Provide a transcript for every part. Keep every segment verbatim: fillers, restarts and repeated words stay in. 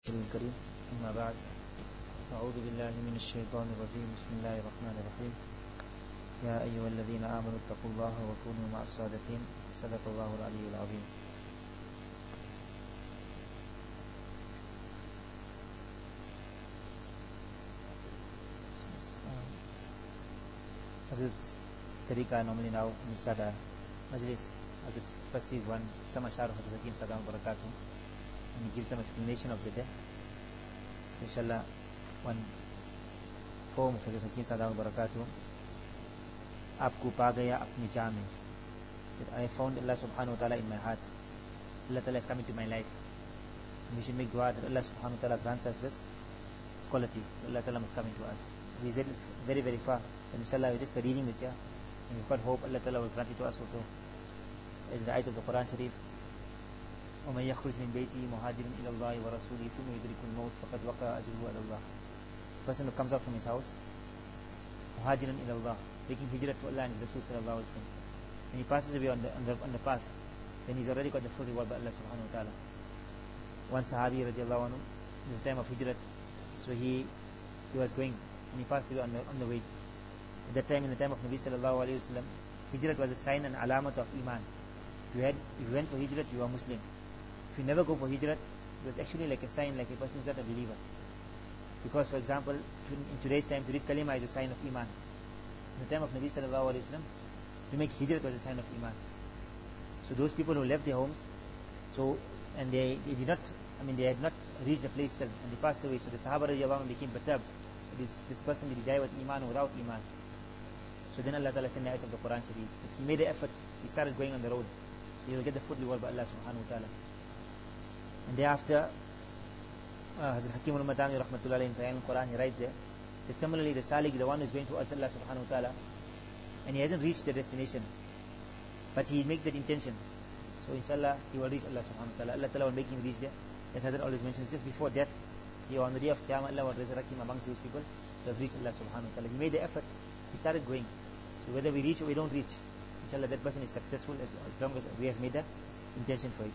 الكريم أما بعد أعوذ بالله من الشيطان الرجيم بسم الله الرحمن الرحيم يا أيها الذين آمنوا اتقوا الله وكونوا مع الصادقين صدق الله العلي العظيم. As it's tariqa normally now in Sada Majlis, as it's first is one some ashar of Hakim Sadam Barakatuh, and he gives some explanation of the day. So inshallah one poem of Hazrat Hakim Sadam Barakatuh, Aapko pa gaya apni jaan mein, that I found Allah subhanahu wa ta'ala in my heart. Allah ta'ala is coming to my life, and we should make dua that Allah subhanahu wa ta'ala grants us this, this quality. Allah ta'ala must come into us. We said very very far, and inshallah we just by reading this, yeah, and we've got hope Allah ta'ala will grant it to us also. As the ayat of the Quran Sharif, وَمَنْ يَخْرُجْ مِنْ بَيْتِهِ مُهَاجِرًا إِلَى اللَّهِ وَرَسُولِهِ ثُمَّ يُدْرِكُ الْمَوْتَ فَقَدْ وَقَعَ أَجْرُهُ عَلَى اللَّهِ. The person who comes out from his house, مُهَاجِرًا إِلَى اللَّهِ, making hijrat to Allah and His Rasul sallallahu alaihi wasallam, when he passes away on the, on the on the path, then he's already got the full reward by Allah subhanahu wa ta'ala. One Sahabi radiallahu anhu, in the time of hijrat, so he he was going and he passed away on the on the way. At that time, in the time of Nabi sallallahu alaihi wasallam, hijrat was a sign and alamat of iman. If you had if you went for hijrat, you are Muslim. If you never go for hijrat, it was actually like a sign, like a person is not a believer. Because, for example, in today's time, to read kalima is a sign of iman. In the time of Nabi sallallahu alaihi wasallam, to make hijrat was a sign of iman. So those people who left their homes, so and they, they did not, I mean, they had not reached the place till, and they passed away. So the Sahaba radiallahu anhum became perturbed. This this person did he die with iman or without iman? So then Allah Ta'ala sent the ayat of the Quran Sharif. If he made the effort, he started going on the road, he will get the full reward by Allah subhanahu wa ta'ala. And thereafter, uh, Hazrat Hakim al-Madani rahmatullahi in Quran Quran, he writes there that similarly the Salik, the one who is going to Allah subhanahu wa ta'ala, and he hasn't reached the destination, but he makes that intention, so inshallah he will reach Allah subhanahu wa ta'ala. Allah Ta'ala will make him reach there. As Hazrat always mentions, just before death, he on the day of Qiyamah, Allah will resurrect him amongst those people who have reached Allah subhanahu wa ta'ala. He made the effort, he started going. So whether we reach or we don't reach, inshallah that person is successful as, as long as we have made the intention for it.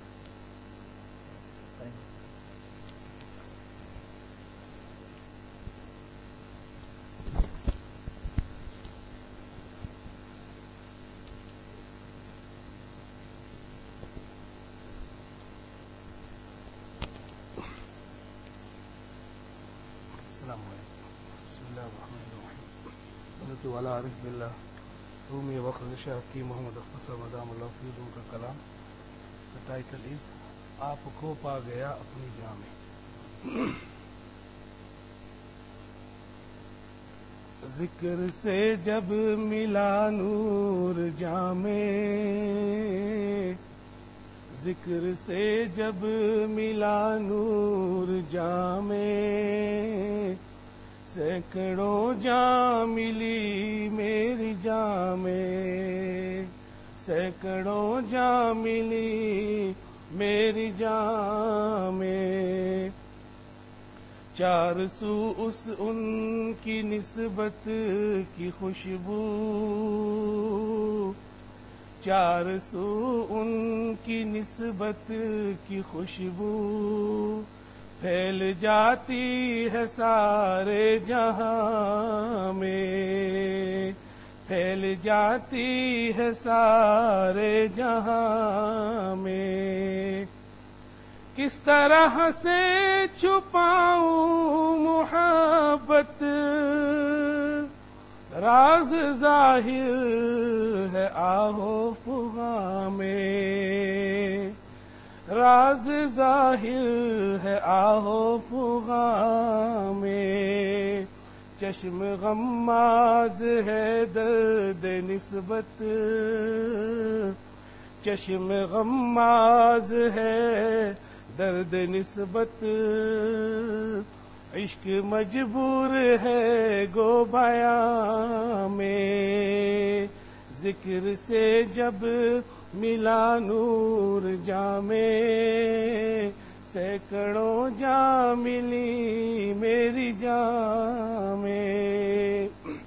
السلام علیکم. بسم اللہ الرحمن الرحیم. حضرت والا عارف باللہ رومی وقت نشا کی محمد اختصر مدام اللہ فیدوں کا کلام. The title is آپ کو پا گیا اپنی جاں میں. ذکر سے جب ملا نور جاں میں, ذکر سے جب ملا نور جاں میں, سینکڑوں جاں ملی میری جاں میں, سینکڑوں جاں ملی میری جاں میں. چار سو اس ان کی نسبت کی خوشبو, چار سو ان کی نسبت کی خوشبو, پھیل جاتی ہے سارے جہاں میں, پھیل جاتی ہے سارے جہاں میں. کس طرح سے چھپاؤں محبت, راز ظاہر ہے آہو فغاں میں, راز ظاہر ہے آہو فغاں میں. چشم غماز ہے درد نسبت, چشم غماز ہے درد نسبت. عشق مجبور ہے گو بیاں میں, ذکر سے جب ملا نور جاں میں, سینکڑوں جاں ملی میری جاں میں.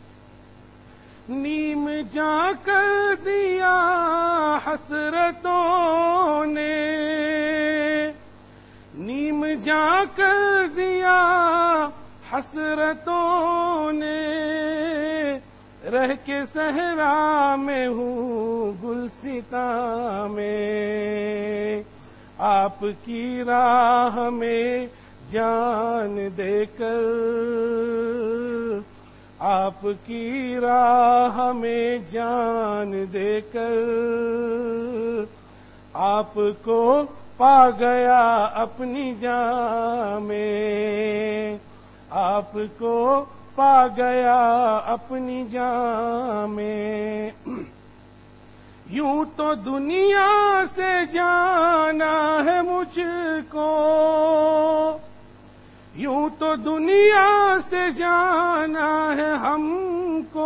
نیم جاں کر دیا حسرتوں نے, نیم جا کر دیا حسرتوں نے، رہ کے صحرا میں ہوں گلستاں میں، آپ کی راہ میں جان دے کر، آپ کی راہ میں جان دے کر، آپ کو پا گیا اپنی جان میں، آپ کو پا گیا اپنی جان میں۔ یوں تو دنیا سے جانا ہے مجھ کو، یوں تو دنیا سے جانا ہے ہم کو،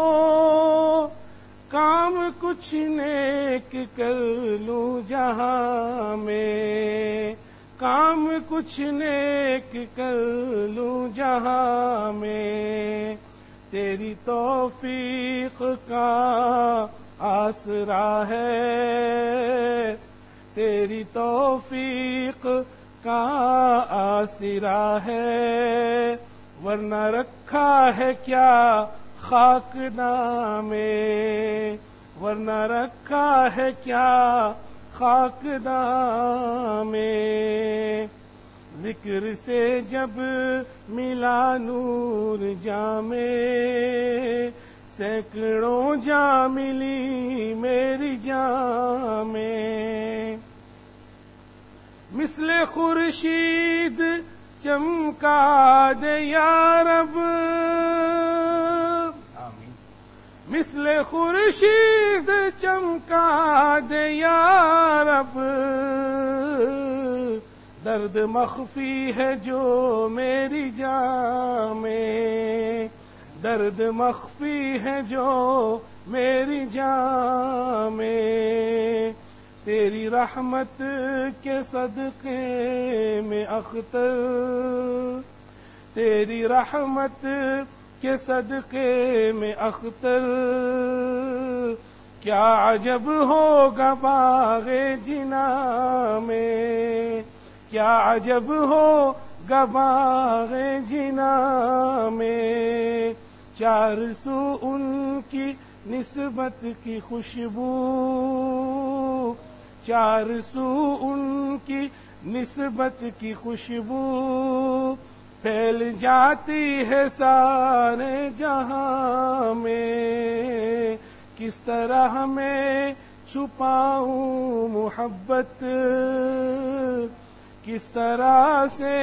کام کچھ نیک کر لوں جہاں میں، کام کچھ نیک کر لوں جہاں میں، تیری توفیق کا آسرا ہے، تیری توفیق کا آسرا ہے، ورنہ رکھا ہے کیا خاک میں، ورنہ رکھا ہے کیا خاک میں۔ ذکر سے جب ملا نور جام میں، سینکڑوں جاں ملی میری جان میں، مثل خورشید چمکا دے یا رب، آمین، مثل خورشید چمکا دے یا رب، درد مخفی ہے جو میری جان میں، درد مخفی ہے جو میری جان میں، تیری رحمت کے صدقے میں اختر، تیری رحمت کے صدقے میں اختر، کیا عجب ہوگا باغ جنا میں، کیا عجب ہوگا باغ جنا میں، چار سو ان کی نسبت کی خوشبو، چار سو ان کی نسبت کی خوشبو، پھیل جاتی ہے سارے جہاں میں، کس طرح میں چھپاؤں محبت، کس طرح سے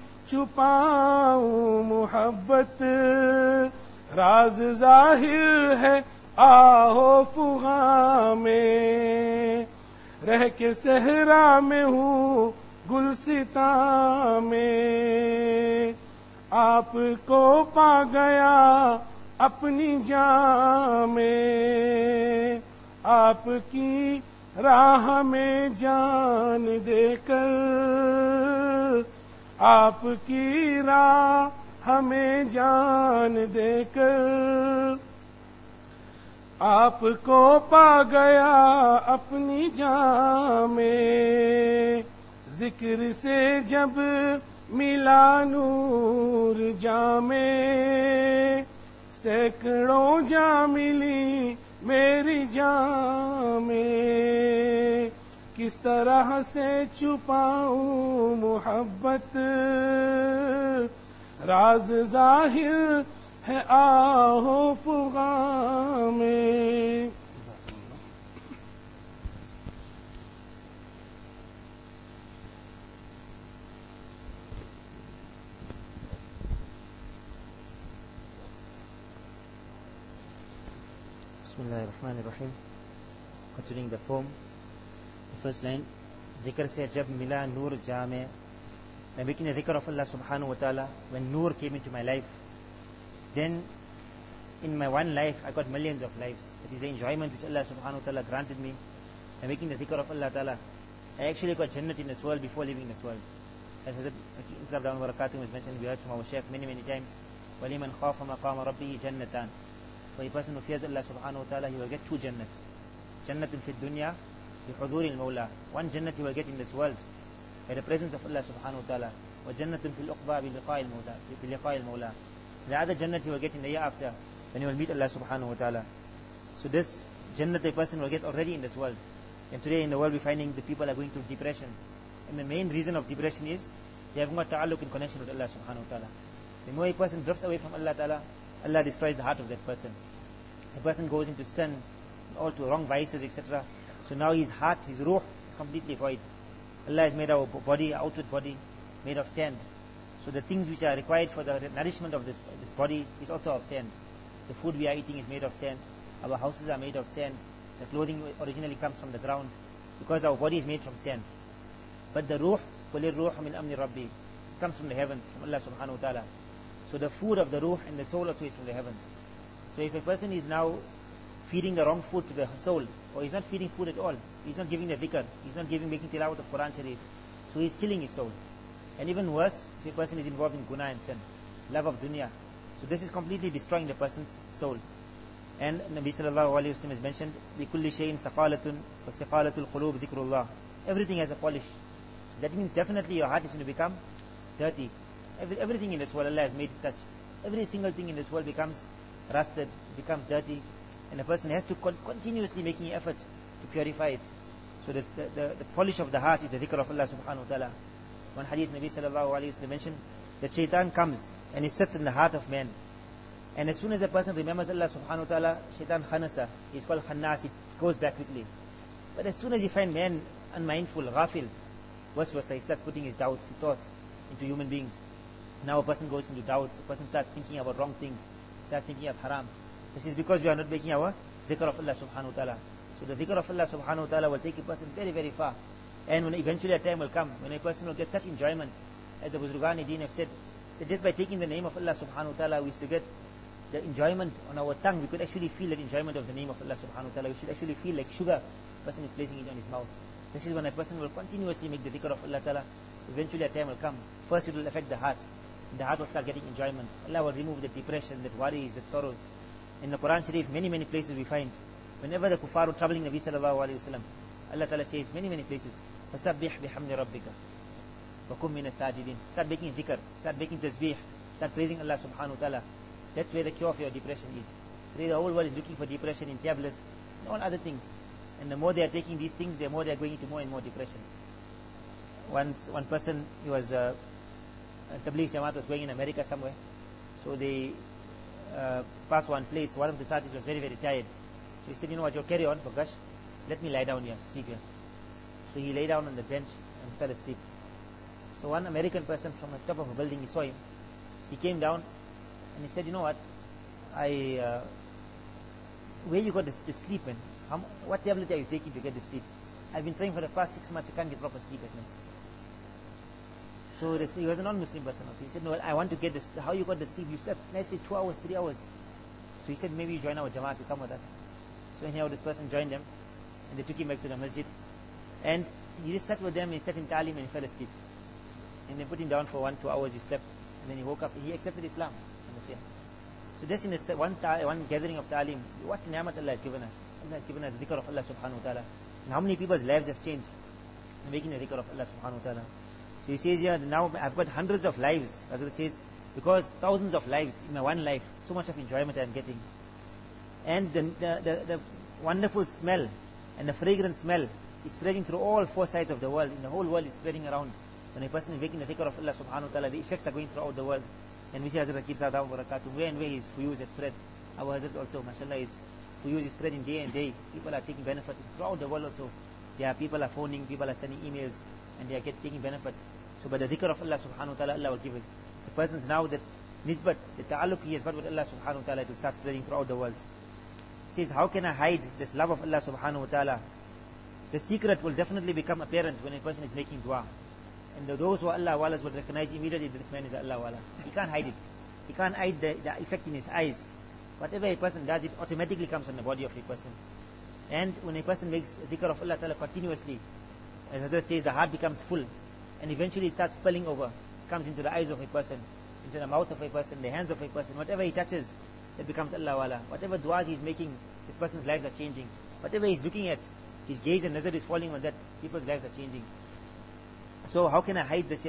چھپاؤں محبت، راز ظاہر ہے آہو فغاں میں، رہ کے صحرا میں ہوں گلستاں میں، آپ کو پا گیا اپنی جان میں، آپ کی راہ میں جان دے کر، آپ کی راہ ہمیں جان دے کر، آپ کو پا گیا اپنی جان میں، ذکر سے جب ملا نور جام میں، سینکڑوں جاں ملی میری جان میں، کس طرح سے چھپاؤں محبت، راز ظاہر ہے آہو فغاں میں۔ بسم اللہ الرحمن الرحیم. Continuing the poem, the first line, ذکر سے جب ملا نور جامع. By making the dhikr of Allah subhanahu wa ta'ala, when Noor came into my life, then in my one life I got millions of lives. That is the enjoyment which Allah subhanahu wa ta'ala granted me. By making the dhikr of Allah ta'ala, I actually got Jannat in this world before leaving this world. As Hazrat Islam Dawan Barakatuh was mentioned, we heard from our Shaykh many many times, وَلِمَنْ خَافَ مَقَامَ رَبِّهِ جَنَّتَانِ. For a person who fears Allah subhanahu wa ta'ala, he will get two Jannats. Jannatun fi dunya bi huduri al-Mawla. One Jannat he will get in this world by the presence of Allah subhanahu wa ta'ala. وَجَنَّةٌ فِي الْأُقْبَى بِلِقَاءِ الْمَوْلَى بِلِقَاءِ الْمَوْلَى. The other Jannat you will get in the year after, when you will meet Allah subhanahu wa ta'ala. So this Jannat a person will get already in this world. And today in the world we're finding the people are going through depression. And the main reason of depression is they have got ta'alluq in connection with Allah subhanahu wa ta'ala. The more a person drifts away from Allah ta'ala, Allah destroys the heart of that person. A person goes into sin, all to wrong vices, et cetera. So now his heart, his ruh is completely void. Allah has made our body, our outward body, made of sand. So the things which are required for the nourishment of this, this body is also of sand. The food we are eating is made of sand. Our houses are made of sand. The clothing originally comes from the ground, because our body is made from sand. But the ruh, قُلِ الرُّوحُ مِنْ أَمْنِ رَبِّي, comes from the heavens, from Allah subhanahu wa ta'ala. So the food of the ruh and the soul also is from the heavens. So if a person is now feeding the wrong food to the soul, or he's not feeding food at all, he's not giving the dhikr, he's not giving, making tilawat of Quran Sharif, so he's killing his soul. And even worse, if a person is involved in guna and sin, love of dunya, so this is completely destroying the person's soul. And Nabi sallallahu alayhi wa sallam has mentioned, لِكُلِّ شَيْءٍ سَقَالَةٌ وَسِقَالَةُ الْقُلُوبِ ذِكْرُ اللَّهِ. Everything has a polish. So that means definitely your heart is going to become dirty. Every, everything in this world Allah has made it such. Every single thing in this world becomes rusted, becomes dirty, and a person has to con- continuously making effort to purify it. So the, the, the, the polish of the heart is the dhikr of Allah subhanahu wa ta'ala. One hadith Nabi sallallahu alayhi wa sallam mentioned that shaitan comes and he sits in the heart of man. And as soon as a person remembers Allah subhanahu wa ta'ala, shaitan khanasa, he's called khannas, it goes back quickly. But as soon as you find man unmindful, ghafil, waswasa, he starts putting his doubts, his thoughts into human beings. Now a person goes into doubts, a person starts thinking about wrong things, starts thinking of haram. This is because we are not making our dhikr of Allah subhanahu wa ta'ala. So the dhikr of Allah subhanahu wa ta'ala will take a person very, very far. And when eventually a time will come, when a person will get such enjoyment, as the Buzrugani Deen have said, that just by taking the name of Allah subhanahu wa ta'ala, we used to get the enjoyment on our tongue. We could actually feel that enjoyment of the name of Allah subhanahu wa ta'ala. We should actually feel like sugar, a person is placing it on his mouth. This is when a person will continuously make the dhikr of Allah ta'ala. Eventually a time will come. First it will affect the heart. The heart will start getting enjoyment. Allah will remove the depression, that worries, that sorrows. In the Quran Sharif, many, many places we find, whenever the kuffar are troubling Nabi sallallahu alayhi wa sallam, Allah ta'ala says, many, many places, فَسَبِّحْ بِحَمْدِ رَبِّكَ وَكُمْ مِنَ السَّاجِدِينَ. Start making dhikr, start making tasbih, start praising Allah subhanahu wa ta'ala. That's where the cure for your depression is. Today the whole world is looking for depression in tablets and all other things. And the more they are taking these things, the more they are going into more and more depression. Once, one person, he was, uh, Tabligh Jamaat was going in America somewhere. So they uh, passed one place. One of the Sadhis was very, very tired. So he said, you know what, you carry on, Bagash. Let me lie down here, sleep here. So he lay down on the bench and fell asleep. So one American person from the top of a building, he saw him. He came down and he said, you know what, I, uh, where you got the, the sleep, man? How, what tablet are you taking to get the sleep? I've been trying for the past six months, I can't get proper sleep at night. So this, he was a non-Muslim person also. He said, no, I want to get this. How you got the sleep? You slept nicely two hours, three hours. So he said, maybe you join our Jamaat, you come with us. So anyhow, this person joined them, and they took him back to the masjid. And he just sat with them, he sat in Talim and he fell asleep. And they put him down for one, two hours, he slept. And then he woke up, he accepted Islam. So just in this one, ta- one gathering of Talim, what ni'mat Allah has given us. Allah has given us the dhikr of Allah subhanahu wa ta'ala. And how many people's lives have changed in making the dhikr of Allah subhanahu wa ta'ala. So he says here, now I've got hundreds of lives, as it says, because thousands of lives in my one life, so much of enjoyment I'm getting. And the, the, the, the wonderful smell and the fragrant smell is spreading through all four sides of the world. In the whole world it's spreading around. When a person is making the dhikr of Allah subhanahu wa ta'ala, the effects are going throughout the world. And we see Hazrat Rakib Sadam Barakatuh, where and where his fuyuz has spread. Our Hazrat also, mashallah, his fuyuz is spreading day and day. People are taking benefit throughout the world also. There are people are phoning, people are sending emails, and they are get, taking benefit. So by the dhikr of Allah subhanahu wa ta'ala, Allah will give us. The person's now that nisbat, the ta'alluq he has got with Allah subhanahu wa ta'ala, it will start spreading throughout the world. It says, how can I hide this love of Allah subhanahu wa ta'ala? The secret will definitely become apparent when a person is making dua. And those who are Allah walas will recognize immediately that this man is Allah wala. He can't hide it. He can't hide the, the effect in his eyes. Whatever a person does, it automatically comes on the body of a person. And when a person makes dhikr of Allah ta'ala continuously, as Hazrat says, the heart becomes full. And eventually it starts spilling over. It comes into the eyes of a person, into the mouth of a person, the hands of a person. Whatever he touches, it becomes Allah wala. Whatever du'as he is making, the person's lives are changing. Whatever he is looking at, his gaze and nazar is falling on that, people's lives are changing. So how can I hide this here?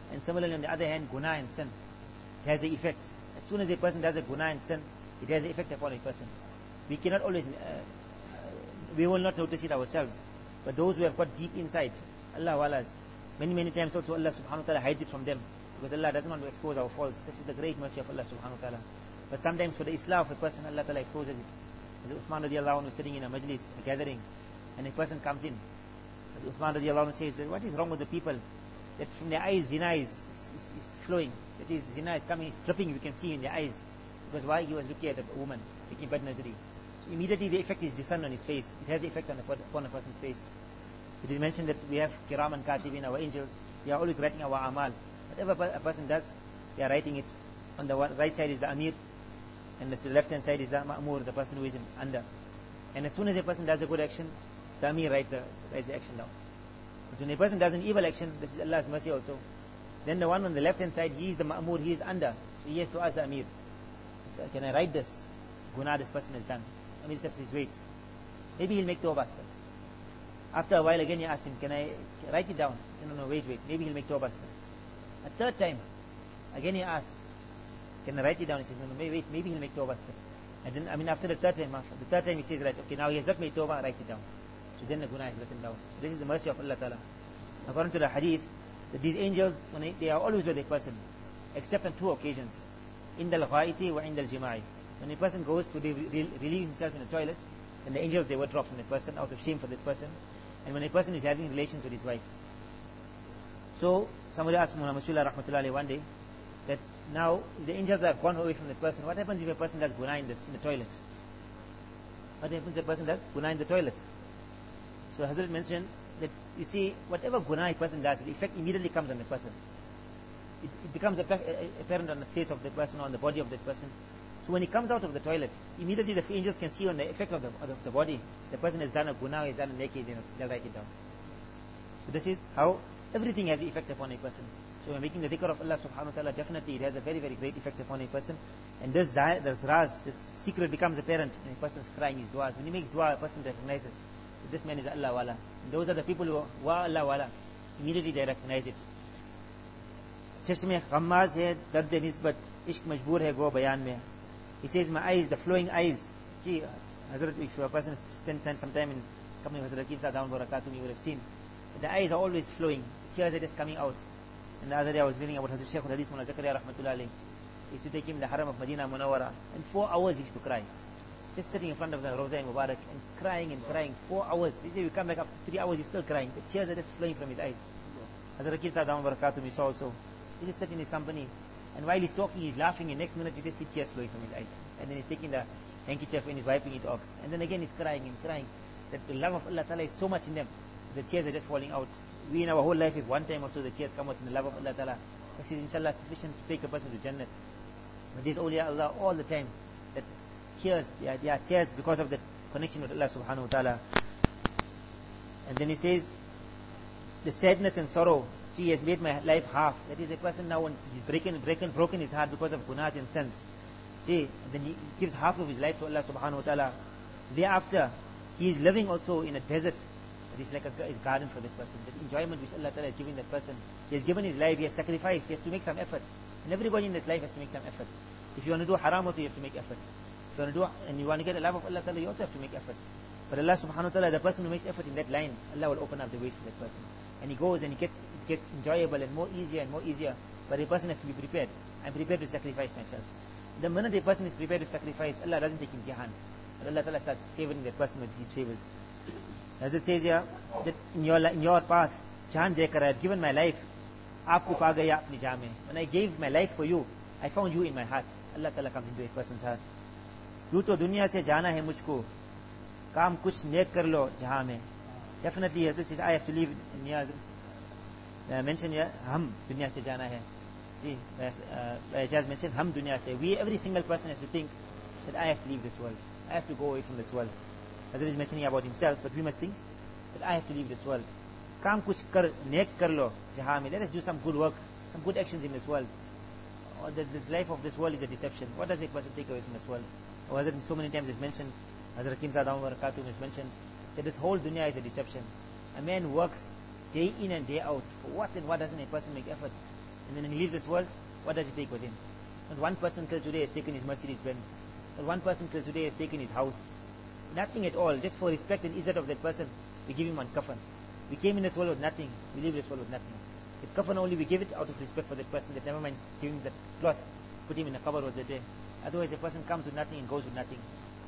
And similarly, on the other hand, guna and sin, it has the effect. As soon as a person does a guna and sin, it has the effect upon a person. We cannot always, uh, we will not notice it ourselves. But those who have got deep insight, Allah Walas, many, many times also Allah subhanahu wa ta'ala hides it from them. Because Allah doesn't want to expose our faults. This is the great mercy of Allah subhanahu wa ta'ala. But sometimes for the islah of a person, Allah ta'ala exposes it. As Uthman radiallahu anhu was sitting in a majlis, a gathering, and a person comes in. As Uthman radiallahu anhu says, that what is wrong with the people? That from their eyes, zina is, is, is flowing. That is, zina is coming, it's dripping, you can see in their eyes. Because why? He was looking at a woman, taking bad nazari. So immediately the effect is discerned on his face. It has the effect on a, upon a person's face. It is mentioned that we have kiram and katibin, our angels. They are always writing our amal. Whatever a person does, they are writing it. On the right side is the amir, and the left hand side is the ma'mur, the person who is in under. And as soon as a person does a good action, the amir writes the, writes the action down. But when a person does an evil action, this is Allah's mercy also. Then the one on the left hand side, he is the ma'mur, he is under. So he has to ask the amir, can I write this guna this person has done? Amir says, wait. Maybe he'll make tawbah. After a while again he asks him, can I write it down? He said, no, no, wait, wait. Maybe he'll make tawbah. A third time, again he asks, can I write it down? He says, no, no, wait, maybe he'll make tawbah. And then, I mean, after the third time, after the third time he says, right, okay, now he has not made tawbah, write it down. So then the guna is written down. So this is the mercy of Allah Ta'ala. According to the hadith, that these angels, when they, they are always with a person, except on two occasions. Indal ghaiti wa indal jima'i. When a person goes to re- relieve himself in the toilet, then the angels, they withdraw from the person out of shame for that person. And when a person is having relations with his wife. So, somebody asked Muhammad Rasulullah rahmatullahi one day, that now the angels have gone away from the person. What happens if a person does guna in, this, in the toilet? What happens if a person does guna in the toilet? So Hazrat mentioned that, you see, whatever guna a person does, the effect immediately comes on the person. It, it becomes apparent on the face of the person or on the body of that person. So when he comes out of the toilet, immediately the angels can see on the effect of the, of the body, the person has done a guna, has done a naked, they'll write it down. So this is how everything has an effect upon a person. So when making the dhikr of Allah subhanahu wa ta'ala, definitely it has a very, very great effect upon a person. And this, this raz, this secret becomes apparent when a person is crying his du'as. When he makes dua, a person recognizes that this man is Allah wala. And those are the people who are Allah wala. Immediately they recognize it. Chashme ghammaz hai, dard nisbat, ishq majboor hai go bayan mein. He says, my eyes, the flowing eyes. Gee, Hazrat, if a person spent some time in company with Hazrat Rakeem Sadam Barakatuh, you would have seen the eyes are always flowing. Tears are just coming out. And the other day I was reading about Hazrat Shaykh al-Hadith Mullah Zakaria rahmatullahi alayhi. He used to take him in the haram of Medina Munawwara, and four hours he used to cry. Just sitting in front of the Rawza Mubarak and crying and crying. Four hours. He said, we come back after three hours, he's still crying. The tears are just flowing from his eyes. Hazrat Rakeem Sadam Barakatuh, we saw also. He just sat in his company, and while he's talking, he's laughing, and next minute you just see tears flowing from his eyes. And then he's taking the handkerchief and he's wiping it off. And then again he's crying and crying. That the love of Allah Ta'ala is so much in them. The tears are just falling out. We in our whole life, if one time also the tears come out in the love of Allah Ta'ala, this is inshallah sufficient to take a person to Jannah. But these awliya Allah all the time, that tears, they are, they are tears because of the connection with Allah Subhanahu Wa Ta'ala. And then he says, the sadness and sorrow, he has made my life half. That is, a person now, when he's breaking, breaking, broken his heart because of gunas and sins. See, then he gives half of his life to Allah Subhanahu Wa Ta'ala. Thereafter, he is living also in a desert. It is like a, a garden for that person. The enjoyment which Allah Ta'ala has given that person. He has given his life, he has sacrificed, he has to make some effort. And everybody in this life has to make some effort. If you want to do haram also, you have to make effort. If you want to do, and you want to get the love of Allah Ta'ala, you also have to make effort. But Allah Subhanahu Wa Ta'ala, the person who makes effort in that line, Allah will open up the way for that person. And he goes and he gets, it gets enjoyable and more easier and more easier. But a person has to be prepared. I'm prepared to sacrifice myself. The minute a person is prepared to sacrifice, Allah doesn't take imtihan. But Allah Ta'ala starts favoring that person with His favors. As it says here, that in your, in your path, Jahan dekar, I have given my life. Aapko pa gaya apni jaan mein. When I gave my life for you, I found you in my heart. Allah Ta'ala comes into a person's heart. You to dunya se jana hai mujhko. Kaam kuch nek kar lo jahan mein. Definitely, as it says, I have to leave. In here, uh, mention here, hum dunya se jana hai. See, uh, Ijaz mentioned, hum dunya se. We, every single person has to think that I have to leave this world. I have to go away from this world. As it is mentioning about himself, but we must think that I have to leave this world. Kaam kuch kar, nek kar lo jahan mein. Let us do some good work, some good actions in this world. Or that this life of this world is a deception. What does a person take away from this world? Or as it so many times is mentioned, as Rakeem Sadam Barakatuh has mentioned, that this whole dunya is a deception. A man works day in and day out. For what and what doesn't a person make effort? And then when he leaves this world, what does he take with him? Not one person till today has taken his Mercedes Benz. Not one person till today has taken his house. Nothing at all. Just for respect and izzat of that person, we give him one kafan. We came in this world with nothing. We leave this world with nothing. If kafan only, we give it out of respect for that person. That never mind giving that cloth, put him in a cover of the day. Otherwise, the person comes with nothing and goes with nothing.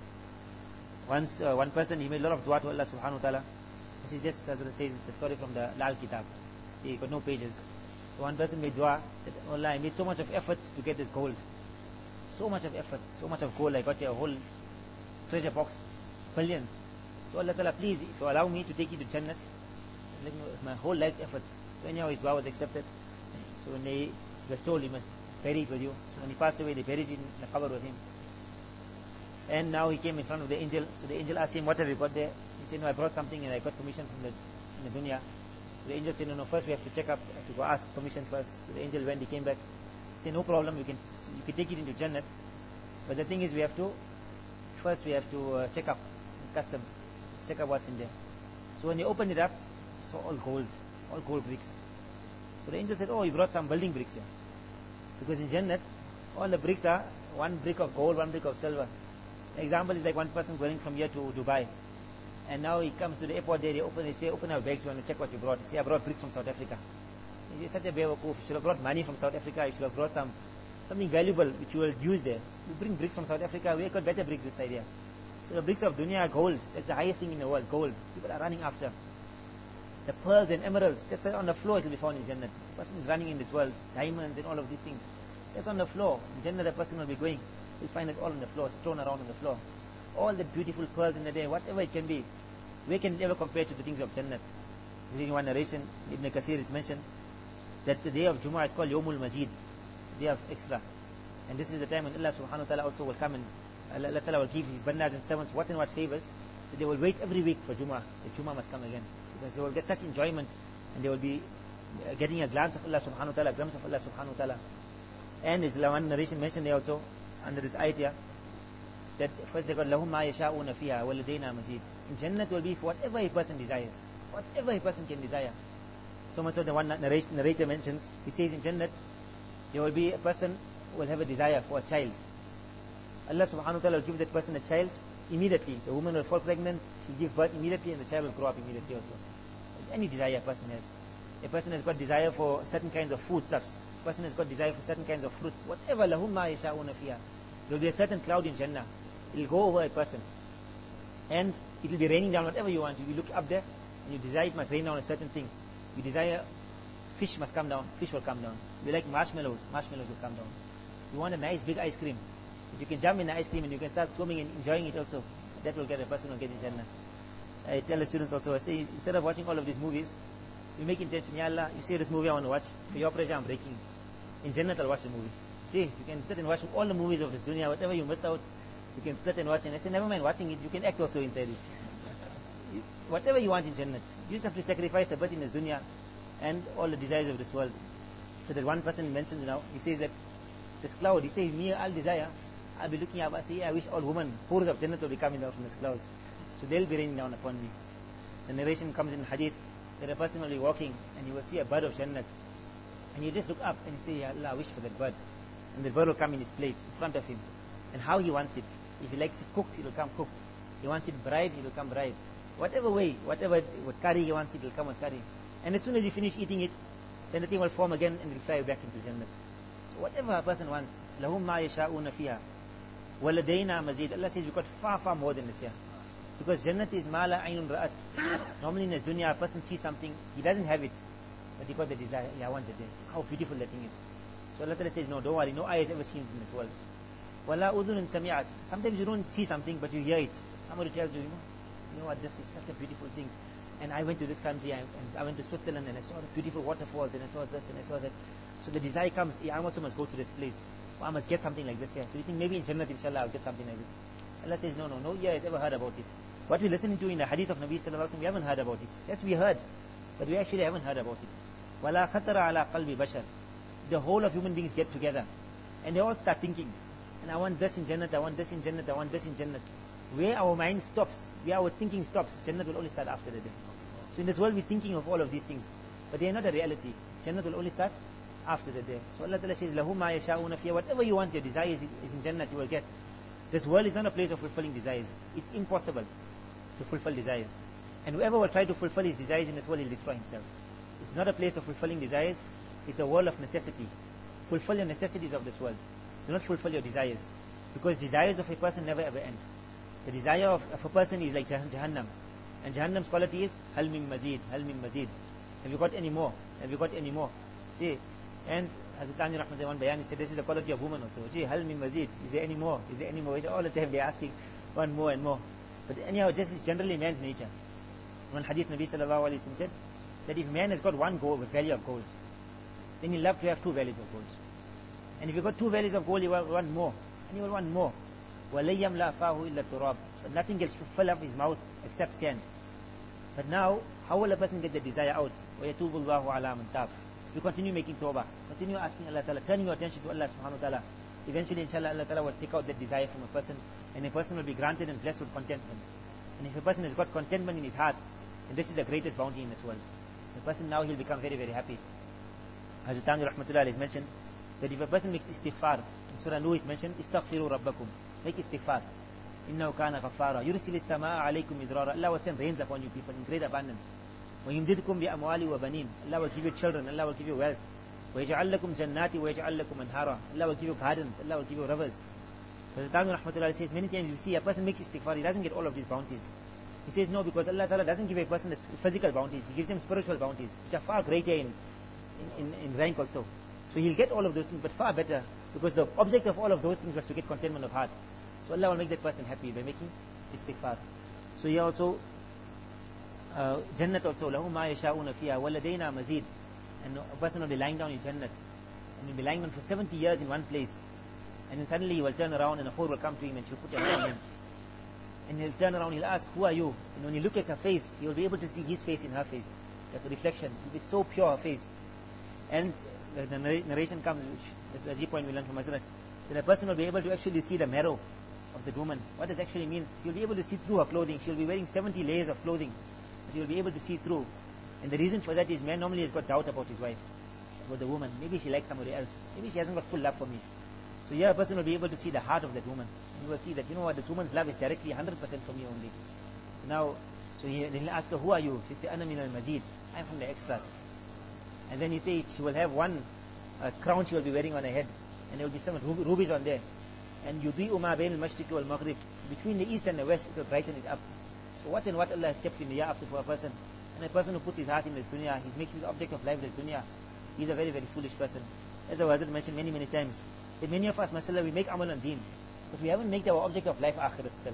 Once, uh, one person, he made a lot of dua to Allah subhanahu wa ta'ala. This is just, as it says, the story from the Lal Kitab. He got no pages. So one person made dua that, Allah, I made so much of effort to get this gold. So much of effort, so much of gold. I got here a whole treasure box, billions. So Allah Ta'ala, please, if you allow me to take you to Jannah, let me know, it's my whole life's effort. So anyhow, his dua was accepted. So when they was told, he must bury it with you. So when he passed away, they buried it in the cover with him. And now he came in front of the angel. So the angel asked him, what have you got there? He said, no, I brought something and I got permission from the, from the dunya. So the angel said, no, no, first we have to check up, have to go ask permission first. So the angel went, he came back. He said, no problem, you can you can take it into Jannah. But the thing is, we have to, first we have to uh, check up customs, check up what's in there. So when they opened it up, saw all gold, all gold bricks. So the angel said, oh, you brought some building bricks here. Because in Jannah, all the bricks are one brick of gold, one brick of silver. The example is like one person going from here to Dubai. And now he comes to the airport there, they open, they say, open our bags, we want to check what you brought. He say, I brought bricks from South Africa. He says, such a bewakoof. You should have brought money from South Africa, you should have brought some something valuable which you will use there. You bring bricks from South Africa, we got better bricks this side here. So the bricks of dunya are gold. That's the highest thing in the world, gold. People are running after. The pearls and emeralds, that's on the floor, it will be found in Jannah. The person is running in this world, diamonds and all of these things. That's on the floor. In Jannah the person will be going, he'll find us all on the floor, strewn around on the floor. All the beautiful pearls in the day, whatever it can be. Where can it ever compare to the things of Jannah? Reading one narration, Ibn Kathir is mentioned, that the day of Jumu'ah is called Yawmul Majid, day of extra. And this is the time when Allah subhanahu wa ta'ala also will come and Allah ta'ala will give his bandas and servants what and what favors, that they will wait every week for Jumu'ah. The Jumu'ah must come again. Because they will get such enjoyment and they will be getting a glance of Allah subhanahu wa ta'ala, a glimpse of Allah subhanahu wa ta'ala. And there's one narration mentioned there also, under this ayat here, that first they got lahum ma yasha'una fiha wa ladaina mazid. In Jannah will be for whatever a person desires. Whatever a person can desire. So much so the one narration, narrator mentions, he says in Jannah, there will be a person who will have a desire for a child. Allah subhanahu wa ta'ala will give that person a child immediately. The woman will fall pregnant, she'll give birth immediately, and the child will grow up immediately also. Any desire a person has. A person has got desire for certain kinds of foodstuffs. A person has got desire for certain kinds of fruits. Whatever, lahum ma yasha'una fiha. There will be a certain cloud in Jannah. It will go over a person. And it will be raining down whatever you want. You look up there, and you desire it must rain down a certain thing. You desire fish must come down, fish will come down. You like marshmallows, marshmallows will come down. You want a nice big ice cream. If you can jump in the ice cream and you can start swimming and enjoying it also, that will get a person will get in Jannah. I tell the students also, I say, instead of watching all of these movies, you make intention, Ya Allah, you say this movie I want to watch, for your pressure I'm breaking. In Jannah I'll watch the movie. See, you can sit and watch all the movies of this dunya, whatever you missed out, you can sit and watch it. I say, never mind watching it, you can act also inside it. You, whatever you want in Jannah, you just have to sacrifice a bit in this dunya and all the desires of this world. So that one person mentions now, he says that this cloud, he says, me, I'll desire, I'll be looking up, I say, I wish all women, pores of Jannah will be coming down from this clouds. So they'll be raining down upon me. The narration comes in hadith that a person will be walking and you will see a bird of Jannah. And you just look up and you say, Ya Allah, I wish for that bird. And the bird will come in his plate in front of him. And how he wants it. If he likes it cooked, it will come cooked. He wants it fried, it will come fried. Whatever way, whatever with curry he wants, it will come with curry. And as soon as you finish eating it, then the thing will form again and will fly back into Jannah. So whatever a person wants, lahum ma yasha'una fiha wa ladaina mazid. Allah says we got far far more than this here. Because Jannah is ma la aynun ra'at. Normally in this dunya, a person sees something, he doesn't have it, but he got the desire. Yeah, I want it there. How beautiful that thing is. So Allah Ta'ala says, no, don't worry, no eye has ever seen it in this world. Wala udhunun sami'at. Sometimes you don't see something, but you hear it. Somebody tells you, you know, you know what, this is such a beautiful thing. And I went to this country, and I went to Switzerland, and I saw the beautiful waterfalls, and I saw this, and I saw that. So the desire comes, yeah, I also must go to this place. Or I must get something like this here. So you think maybe in Jannah, inshallah, I'll get something like this. Allah says, no, no, no ear has ever heard about it. What we're listening to in the hadith of Nabi Sallallahu Alaihi Wasallam, we haven't heard about it. Yes, we heard, but we actually haven't heard about it. Wala khatara ala qalbi bashar. The whole of human beings get together, and they all start thinking, and I want this in Jannah, I want this in Jannah, I want this in Jannah. Where our mind stops, where our thinking stops, Jannah will only start after the day. So in this world we're thinking of all of these things, but they are not a reality. Jannah will only start after the day. So Allah Ta'ala says, لَهُ مَا يَشَاءُونَ فِيهَا, whatever you want, your desire is, is in Jannah, you will get. This world is not a place of fulfilling desires. It's impossible to fulfill desires. And whoever will try to fulfill his desires in this world, he'll destroy himself. It's not a place of fulfilling desires. It's a world of necessity. Fulfill your necessities of this world. Do not fulfill your desires. Because desires of a person never ever end. The desire of, of a person is like Jahannam. And Jahannam's quality is, Hal min mazid, Hal min mazid. Have you got any more? Have you got any more? See, and Hazrat Tani Rahmatullah Bayan said, this is the quality of women also. Gee, Hal min mazid, is there any more? Is there any more? All the time they're asking one more and more. But anyhow, just is generally man's nature. One hadith Nabi Sallallahu Alaihi Wasallam said, that if man has got one gold, value of gold, then he'll love to have two values of gold. And if you've got two values of gold, you will want more. And you will want more. وَلَيْ يَمْلَأْ فَاهُ إِلَّا التُّرَابِ. But nothing gets to fill up his mouth except sand. But now, how will a person get the desire out? وَيَتُوبُ اللَّهُ عَلَى مَنْ تَابَ. You continue making tawbah. Continue asking Allah Ta'ala, turning your attention to Allah Subhanahu Wa Ta'ala. Eventually, inshallah, Allah Ta'ala will take out that desire from a person, and a person will be granted and blessed with contentment. And if a person has got contentment in his heart, then this is the greatest bounty in this world. The person now, he'll become very, very happy. Hazrat Tani Rahmatullah has mentioned that if a person makes istighfar, in Surah Nuh is mentioned, istaghfiru rabbakum. Make istighfar. Innahu kana ghaffara. Yursilis samaa alaykum idrara. Allah will send rains upon you people in great abundance. وَيُمْدِدْكُمْ بِأَمْوَالِ وَبَنِينَ. Allah will give you children. Allah will give you wealth. وَيَجْعَلْ لَكُمْ جَنَّاتِ وَيَجْعَلْ لَكُمْ أَنْهَارًا. Allah will give you gardens. Allah will give you rivers. So Hazrat Tani Rahmatullah says, many times you see a person makes istighfar, he doesn't get all of these bounties. He says no, because Allah Ta'ala doesn't give a person the physical bounties. He gives him spiritual bounties, which are far greater in, in, in, in rank also. So he'll get all of those things, but far better, because the object of all of those things was to get contentment of heart. So Allah will make that person happy by making istighfar. So here also, uh, Jannat also, لَهُ مَا يَشَاءُونَ فِيهَا وَلَدَيْنَا مَزِيد. And a person will be lying down in Jannat, and he'll be lying down for seventy years in one place. And then suddenly he will turn around and a whore will come to him and she'll put her hand on him. And he'll turn around, he'll ask, who are you? And when you look at her face, you'll be able to see his face in her face. Like a reflection. It will be so pure, her face. And the narration comes, which is a G point we learned from Hazrat, that a person will be able to actually see the marrow of the woman. What does actually mean? You'll be able to see through her clothing. She'll be wearing seventy layers of clothing, but you'll be able to see through. And the reason for that is, man normally has got doubt about his wife, about the woman. Maybe she likes somebody else. Maybe she hasn't got full love for me. So here a person will be able to see the heart of that woman. You will see that, you know what, this woman's love is directly one hundred percent for me only. So now, so he, then he'll ask her, who are you? She'll say, Ana min al-Majid. I'm from the extras. And then he says, she will have one uh, crown she will be wearing on her head. And there will be some rub- rubies on there. And yudhi'u ma bain al-mashriq wal-maghrib. Between the east and the west, it will brighten it up. So what and what Allah has kept in the year after for a person. And a person who puts his heart in this dunya, he makes his object of life this dunya, he's a very, very foolish person. As the Hazrat mentioned many, many times, that many of us, mashallah, we make amal on deen, but we haven't made our object of life akhirat itself.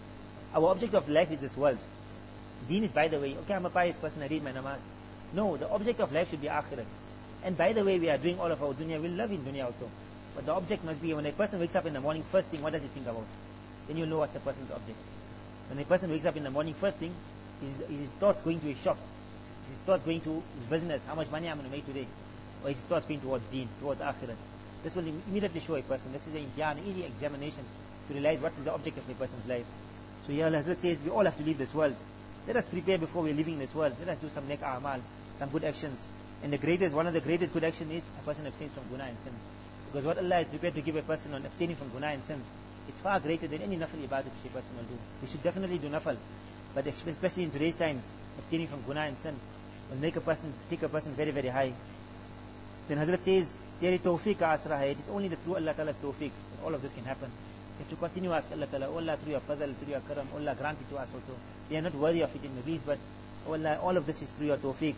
Our object of life is this world. Deen is, by the way, okay, I'm a pious person, I read my namaz. No, the object of life should be akhirat. And by the way, we are doing all of our dunya, we'll love in dunya also. But the object must be, when a person wakes up in the morning, first thing, what does he think about? Then you'll know what's the person's object. When a person wakes up in the morning, first thing, is, is his thoughts going to his shop? Is his thoughts going to his business? How much money I'm going to make today? Or is his thoughts going towards deen, towards akhirat? This will immediately show a person. This is an imtihan, an easy examination to realize what is the object of a person's life. So here Hazrat says, we all have to leave this world. Let us prepare before we are leaving this world. Let us do some nek a'mal, some good actions. And the greatest, one of the greatest good action is a person abstains from guna and sins. Because what Allah is prepared to give a person on abstaining from guna and sins is far greater than any nafal ibadah which a person will do. We should definitely do nafal. But especially in today's times, abstaining from guna and sin will make a person, take a person very, very high. Then Hazrat says, Teri tawfiq ka asra hai. It is only the through Allah Ta'ala's tawfiq that all of this can happen. You have to continue to ask Allah Ta'ala, oh Allah, through your fazal, through your karam, oh Allah, grant it to us also. We are not worthy of it in the least, but oh Allah, all of this is through your tawfiq.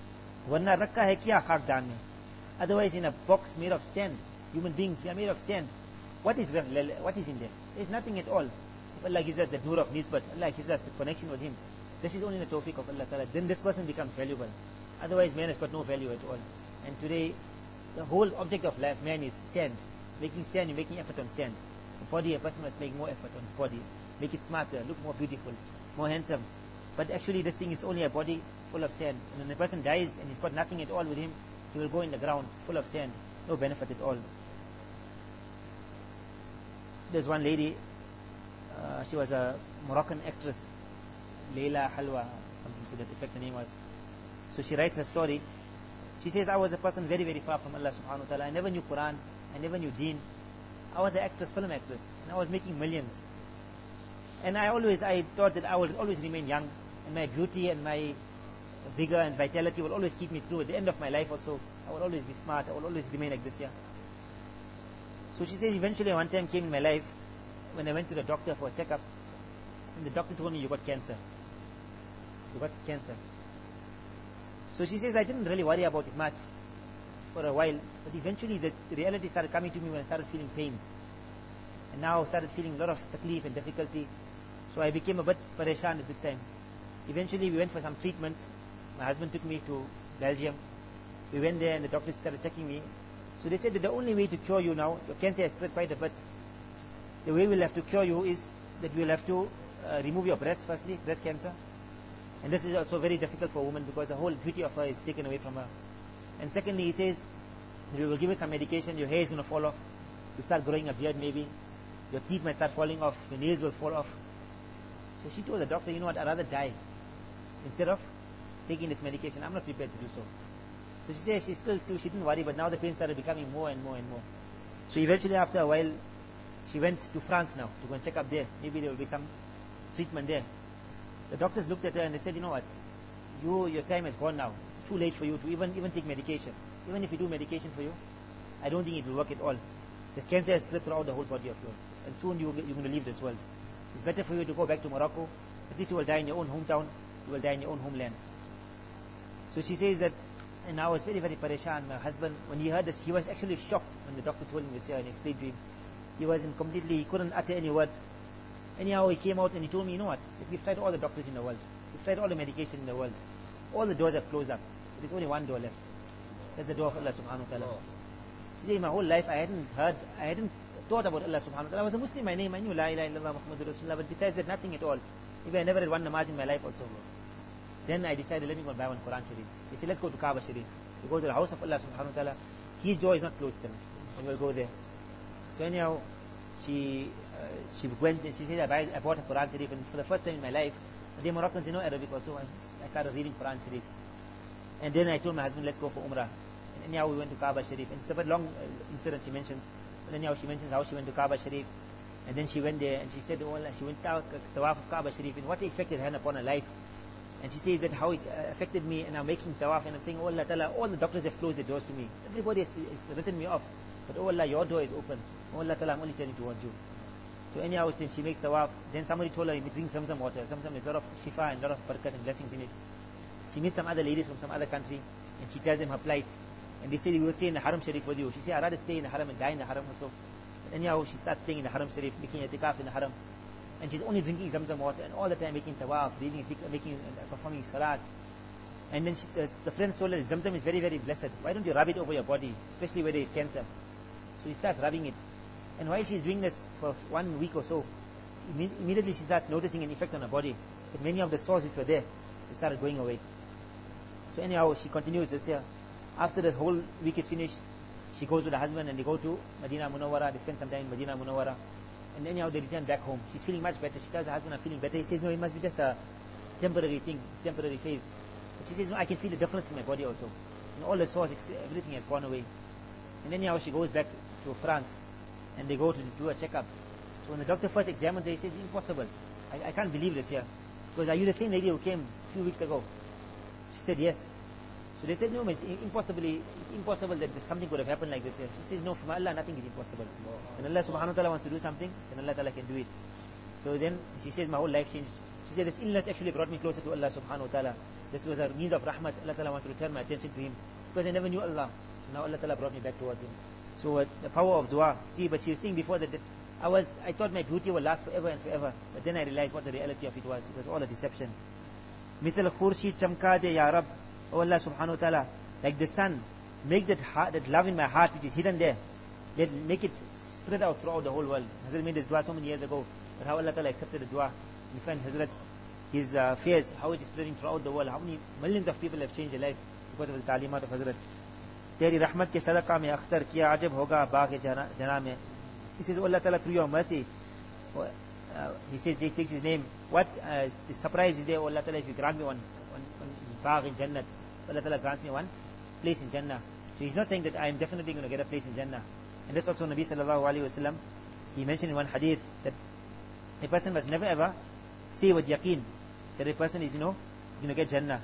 Warna rakha hai kya khak daan mein. Otherwise, in a box made of sand, human beings, we are made of sand. What is, what is in there? There is nothing at all. If Allah gives us the nur of nisbat, Allah gives us the connection with Him, this is only the tawfiq of Allah Ta'ala. Then this person becomes valuable. Otherwise, man has got no value at all. And today, the whole object of life, man, is sand. Making sand, you're making effort on sand. The body, a person must make more effort on his body. Make it smarter, look more beautiful, more handsome. But actually this thing is only a body full of sand. And when the person dies and he's got nothing at all with him, he will go in the ground full of sand. No benefit at all. There's one lady, uh, she was a Moroccan actress, Leila Halwa, something to that effect the name was. So she writes her story. She says, I was a person very, very far from Allah subhanahu wa ta'ala. I never knew Quran. I never knew Deen. I was an actress, film actress. And I was making millions. And I always, I thought that I would always remain young. And my beauty and my vigor and vitality will always keep me through. At the end of my life also, I will always be smart. I will always remain like this, yeah. So she says, eventually one time came in my life when I went to the doctor for a checkup. And the doctor told me, you got cancer. You got cancer. So she says, I didn't really worry about it much for a while. But eventually the, the reality started coming to me when I started feeling pain. And now I started feeling a lot of taklif and difficulty. So I became a bit pareshan at this time. Eventually we went for some treatment. My husband took me to Belgium. We went there and the doctors started checking me. So they said that the only way to cure you now, your cancer has spread quite a bit. The way we'll have to cure you is that we'll have to uh, remove your breast firstly, breast cancer. And this is also very difficult for a woman because the whole beauty of her is taken away from her. And secondly, he says, we will give you some medication, your hair is going to fall off. You start growing a beard maybe. Your teeth might start falling off, your nails will fall off. So she told the doctor, you know what, I'd rather die instead of taking this medication. I'm not prepared to do so. So she said she still, still she didn't worry, but now the pain started becoming more and more and more. So eventually after a while, she went to France now to go and check up there. Maybe there will be some treatment there. The doctors looked at her and they said, you know what, you, your time has gone now. It's too late for you to even, even take medication. Even if you do medication for you, I don't think it will work at all. The cancer has spread throughout the whole body of yours. And soon you, you're going to leave this world. It's better for you to go back to Morocco. At least you will die in your own hometown. You will die in your own homeland. So she says that, and I was very, very pareshan. My husband, when he heard this, he was actually shocked when the doctor told him this here and explained to him. He was in completely, he couldn't utter any word. Anyhow, he came out and he told me, you know what, we've tried all the doctors in the world. We've tried all the medication in the world. All the doors have closed up. There's only one door left. That's the door of Allah subhanahu wa ta'ala. She said, my whole life I hadn't heard, I hadn't thought about Allah subhanahu wa ta'ala. I was a Muslim, my name, I knew La ilaha illallah Muhammadur Rasulullah, but besides that, nothing at all. Maybe I never read one namaz in my life also. Then I decided, let me go and buy one Quran Sharif. He said, let's go to Kaaba Sharif. We go to the house of Allah subhanahu wa ta'ala. His door is not closed then. And we'll go there. So anyhow, she uh, she went and she said, I, buy, I bought a Quran Sharif, and for the first time in my life, the Moroccans, they know Arabic also, I started reading Quran Sharif. And then I told my husband, let's go for Umrah. And anyhow, we went to Kaaba Sharif. And it's a bit long uh, incident she mentions. But anyhow, she mentions how she went to Kaaba Sharif. And then she went there and she said, oh, she went to Tawaf of Kaaba Sharif, and what effect it had upon her life. And she says that how it uh, affected me, and I'm making tawaf and I'm saying, oh Allah Ta'ala, all the doctors have closed their doors to me. Everybody has, has written me off. But oh Allah, your door is open. Oh Allah Ta'ala, I'm only turning towards you. So anyhow, then she makes tawaf. Then somebody told her, drink Zamzam water. Zamzam has a lot of shifa and a lot of barakat and blessings in it. She meets some other ladies from some other country, and she tells them her plight. And they say, we will stay in the Haram Sharif with you. She said, I'd rather stay in the Haram and die in the Haram also. But anyhow, she starts staying in the Haram Sharif, making itikaf in the Haram. And she's only drinking Zamzam water, and all the time making tawaf, reading, making, uh, performing salat. And then she, uh, the friends told her, Zamzam is very, very blessed. Why don't you rub it over your body, especially where there is cancer? So she starts rubbing it. And while she's doing this for one week or so, imme- immediately she starts noticing an effect on her body. But many of the sores which were there, they started going away. So anyhow, she continues this year. After this whole week is finished, she goes with her husband and they go to Medina Munawwara. They spend some time in Medina Munawwara. And anyhow, they return back home. She's feeling much better. She tells her husband, I'm feeling better. He says, no, it must be just a temporary thing, temporary phase. But she says, no, I can feel the difference in my body also. And all the sores, everything has gone away. And anyhow, she goes back to France. And they go to do a checkup. So when the doctor first examined her, he says, impossible. I, I can't believe this here. Because are you the same lady who came a few weeks ago? She said, yes. So they said, no, it's impossibly, it's impossible that something could have happened like this here. She says, no, from Allah, nothing is impossible. When Allah subhanahu wa ta'ala wants to do something, then Allah ta'ala can do it. So then she says, my whole life changed. She said, this illness actually brought me closer to Allah subhanahu wa ta'ala. This was a need of rahmat. Allah ta'ala wants to return my attention to Him. Because I never knew Allah. So now Allah ta'ala brought me back towards Him. So uh, the power of dua. See, but she was saying before that, that I was, I thought my beauty would last forever and forever. But then I realized what the reality of it was. It was all a deception. Misal khurshid chamka de ya Rab. Oh Allah subhanahu wa ta'ala, like the sun, make that heart, that love in my heart which is hidden there, let make it spread out throughout the whole world. Hazrat made this dua so many years ago, but how Allah ta'ala accepted the dua. You find Hazrat, his uh, fears, how it is spreading throughout the world, how many millions of people have changed their life because of the talimat of Hazrat. Teri rahmat ke sadaqa mein akhtar kiya ajab hoga baagh jana mein. He says, oh Allah ta'ala, through your mercy, uh, he says, he takes his name, what uh, the surprise is there, oh Allah ta'ala, if you grant me one, one, one baagh in Jannat, Allah ta'ala grants me one place in Jannah. So he's not saying that I am definitely going to get a place in Jannah. And that's also Nabi sallallahu alayhi wa sallam, he mentioned in one hadith that a person must never ever say with yaqeen that a person is, you know, going to get Jannah.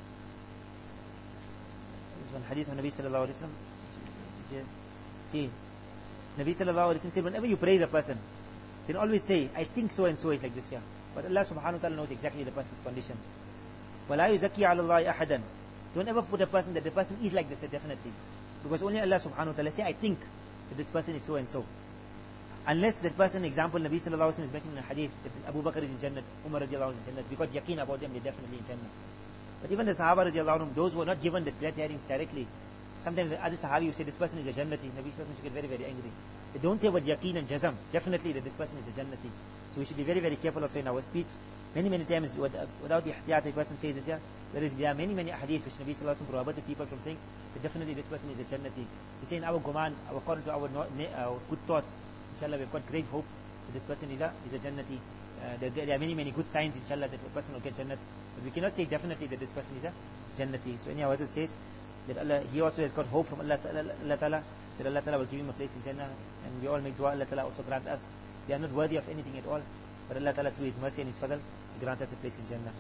There's one hadith of Nabi sallallahu alayhi wa sallam. See, Nabi sallallahu alayhi wa sallam said, whenever you praise a person, then always say, I think so and so is like this here. But Allah subhanahu wa ta'ala knows exactly the person's condition. وَلَا يُزَكِّي عَلَى اللَّهِ أَحَدًا. Don't ever put a person that the person is like this, definitely. Because only Allah subhanahu wa ta'ala say, I think that this person is so and so. Unless that person, example, Nabi sallallahu alayhi wa sallam is mentioning in a hadith that Abu Bakr is in Jannah, Umar radiallahu anhu is in Jannah. We got yaqeen about them, they're definitely in Jannah. But even the Sahaba radiallahu anhu, those who were not given the red herrings directly, sometimes the other Sahabi who say this person is a Jannati, Nabi sallallahu alayhi wa sallam should get very, very angry. They don't say with yaqeen and jazam, definitely that this person is a Jannati. So we should be very, very careful also in our speech. Many, many times, without the ihtiyat, a person says this here, there, is, there are many, many hadiths which Nabi sallallahu alayhi wa sallam prohibited people from saying that definitely this person is a Jannati. They say in our Guman, according to our, our good thoughts, inshallah, we've got great hope that this person is a, is a Jannati. Uh, there, there are many, many good signs, inshallah, that a person will get Jannat. But we cannot say definitely that this person is a Jannati. So anyhow, as it says, that Allah, he also has got hope from Allah, Allah Ta'ala, that Allah Ta'ala will give him a place in Jannah. And we all make dua, Allah Ta'ala also grant us. They are not worthy of anything at all, but Allah Ta'ala through his mercy and his fadl, grant us a place in Jannah.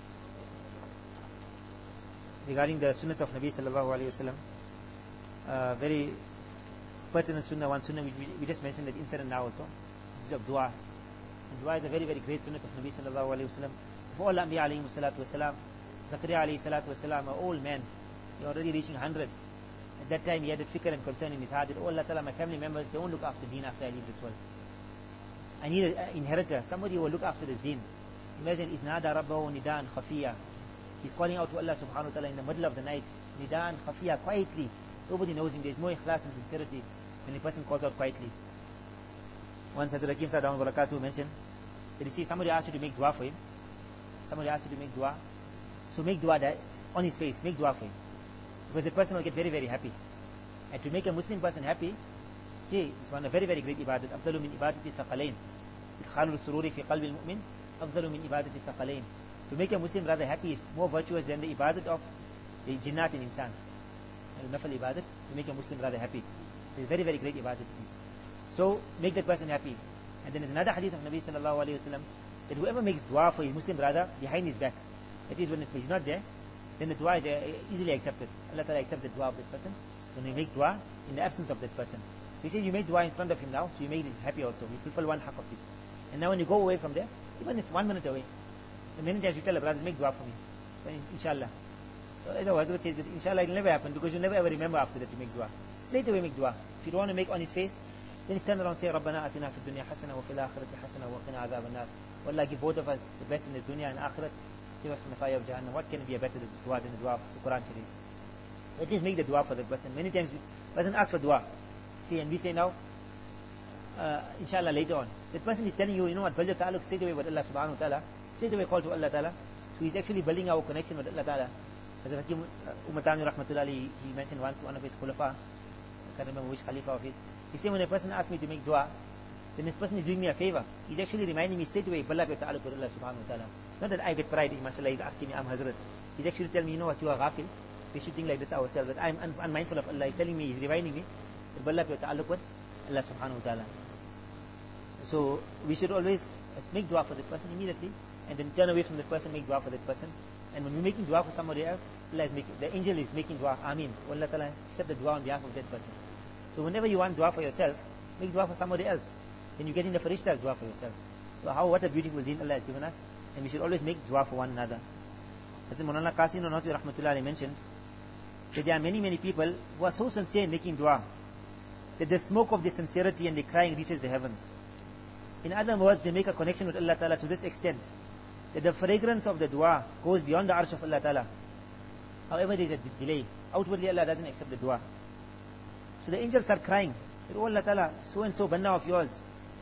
Regarding the sunnahs of Nabi sallallahu alayhi wa sallam, uh, very pertinent sunnah, one sunnah we, we, we just mentioned that incident now also, is of dua. And dua is a very, very great sunnah of Nabi sallallahu alayhi wa sallam. For all Anbiya alayhi salatu wa salam, Zakaria alayhi salatu wa salam, an old man, he already reaching one hundred. At that time he had a fikr and concern in his heart that, oh Allah Ta'ala, my family members, they won't look after deen after I leave this world. I need an inheritor, somebody who will look after this deen. Imagine, Iznada Rabbahu Nidaan Khafiya. He's calling out to Allah subhanahu wa ta'ala in the middle of the night, Nidaan Khafiya, quietly. Nobody knows him, there's more ikhlas and sincerity when a person calls out quietly. Once Hazrat Hakim Sadam Barakatuh mentioned that you see somebody asked you to make dua for him. Somebody asked you to make dua. So make dua that on his face, make dua for him. Because the person will get very, very happy. And to make a Muslim person happy, gee, it's one a very, very great ibadat. أفضل من إبادة الثقلين. إدخال السرور في قلب المؤمن أفضل من إبادة الثقلين. To make a Muslim rather happy is more virtuous than the ibadat of the jinnat in insan. Nafal ibadat, to make a Muslim rather happy. It's a very, very great ibadat. So make that person happy. And then there's another hadith of Nabi sallallahu alayhi wa sallam that whoever makes dua for his Muslim brother behind his back, that is when he's not there, then the dua is easily accepted. Allah Ta'ala accepts the dua of that person when you make dua in the absence of that person. He says you make dua in front of him now, so you make him happy also. You fulfill one half of this. And now when you go away from there, even it's one minute away, and many times you tell a brother, make dua for me. So inshallah. So as our Hazrat says that inshallah it will never happen because you never ever remember after that to make dua. Straight away make dua. If you don't want to make on his face, then turn around and say, Rabbana atina fi dunya hasana wa fil akhirati hasana wa qina azab an-nar. Allah give both of us the best in this dunya and akhirat. Give us from the fire of Jahannam. What can be a better dua than the dua of the Quran Sharif? At least make the dua for that person. Many times we doesn't ask for dua. See, and we say now, uh, inshallah later on. That person is telling you, you know what, build your ta'alluq straight away with Allah subhanahu wa ta'ala. Straight away call to Allah ta'ala. So he's actually building our connection with Allah ta'ala. Hazrat Hakim Umatani Rahmatullah Ali, he mentioned once one of his khulafa, I can't remember which khalifa of his. He said when a person asks me to make dua, then this person is doing me a favor. He's actually reminding me straight away, build up your ta'alluq with Allah subhanahu wa ta'ala. Not that I get pride, mashallah, he's asking me, I'm Hazrat. He's actually telling me, you know what, you are ghafil. We should think like this ourselves, that I'm un- unmindful of Allah. He's telling me, he's reminding me, build up your ta'alluq with Allah subhanahu wa ta'ala. So we should always make dua for that person immediately, and then turn away from that person, make dua for that person. And when we're making dua for somebody else, Allah is making, the angel is making dua, Ameen. Allah Ta'ala accept the dua on behalf of that person. So whenever you want dua for yourself, make dua for somebody else. Then you get in the farishta's dua for yourself. So how, what a beautiful deen Allah has given us. And we should always make dua for one another. As the Mawlana Qasim Nanotwi Rahmatullah Ali mentioned, that there are many, many people who are so sincere in making dua, that the smoke of their sincerity and their crying reaches the heavens. In other words, they make a connection with Allah Ta'ala to this extent, that the fragrance of the dua goes beyond the arsh of Allah Ta'ala. However, there is a delay. Outwardly, Allah doesn't accept the dua. So the angels start crying, that, oh Allah Ta'ala, so and so banda of yours,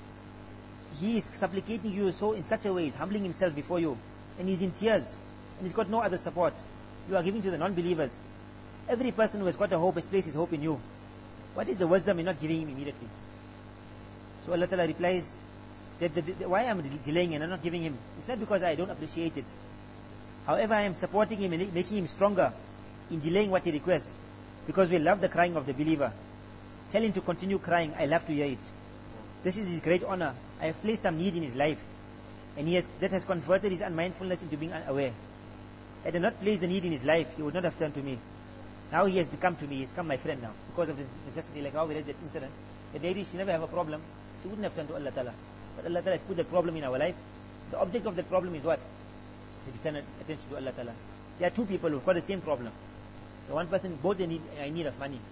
he is supplicating you so in such a way, he's humbling himself before you, and he's in tears, and he's got no other support. You are giving to the non-believers. Every person who has got a hope has placed his hope in you. What is the wisdom in not giving him immediately? So Allah Ta'ala replies, that the, the, why I am delaying and I'm not giving him, it's not because I don't appreciate it. However, I am supporting him and making him stronger in delaying what he requests, because we love the crying of the believer. Tell him to continue crying. I love to hear it. This is his great honor. I have placed some need in his life, and he has, that has converted his unmindfulness into being unaware. Had I not placed the need in his life, he would not have turned to me. Now he has become to me. He's become my friend now because of the necessity. Like how we read that incident. The lady, she never have a problem. She wouldn't have turned to Allah Ta'ala. But Allah Ta'ala has put that problem in our life. The object of that problem is what? That you turn attention to Allah Ta'ala. There are two people who've got the same problem. The one person, both they need, I need of money.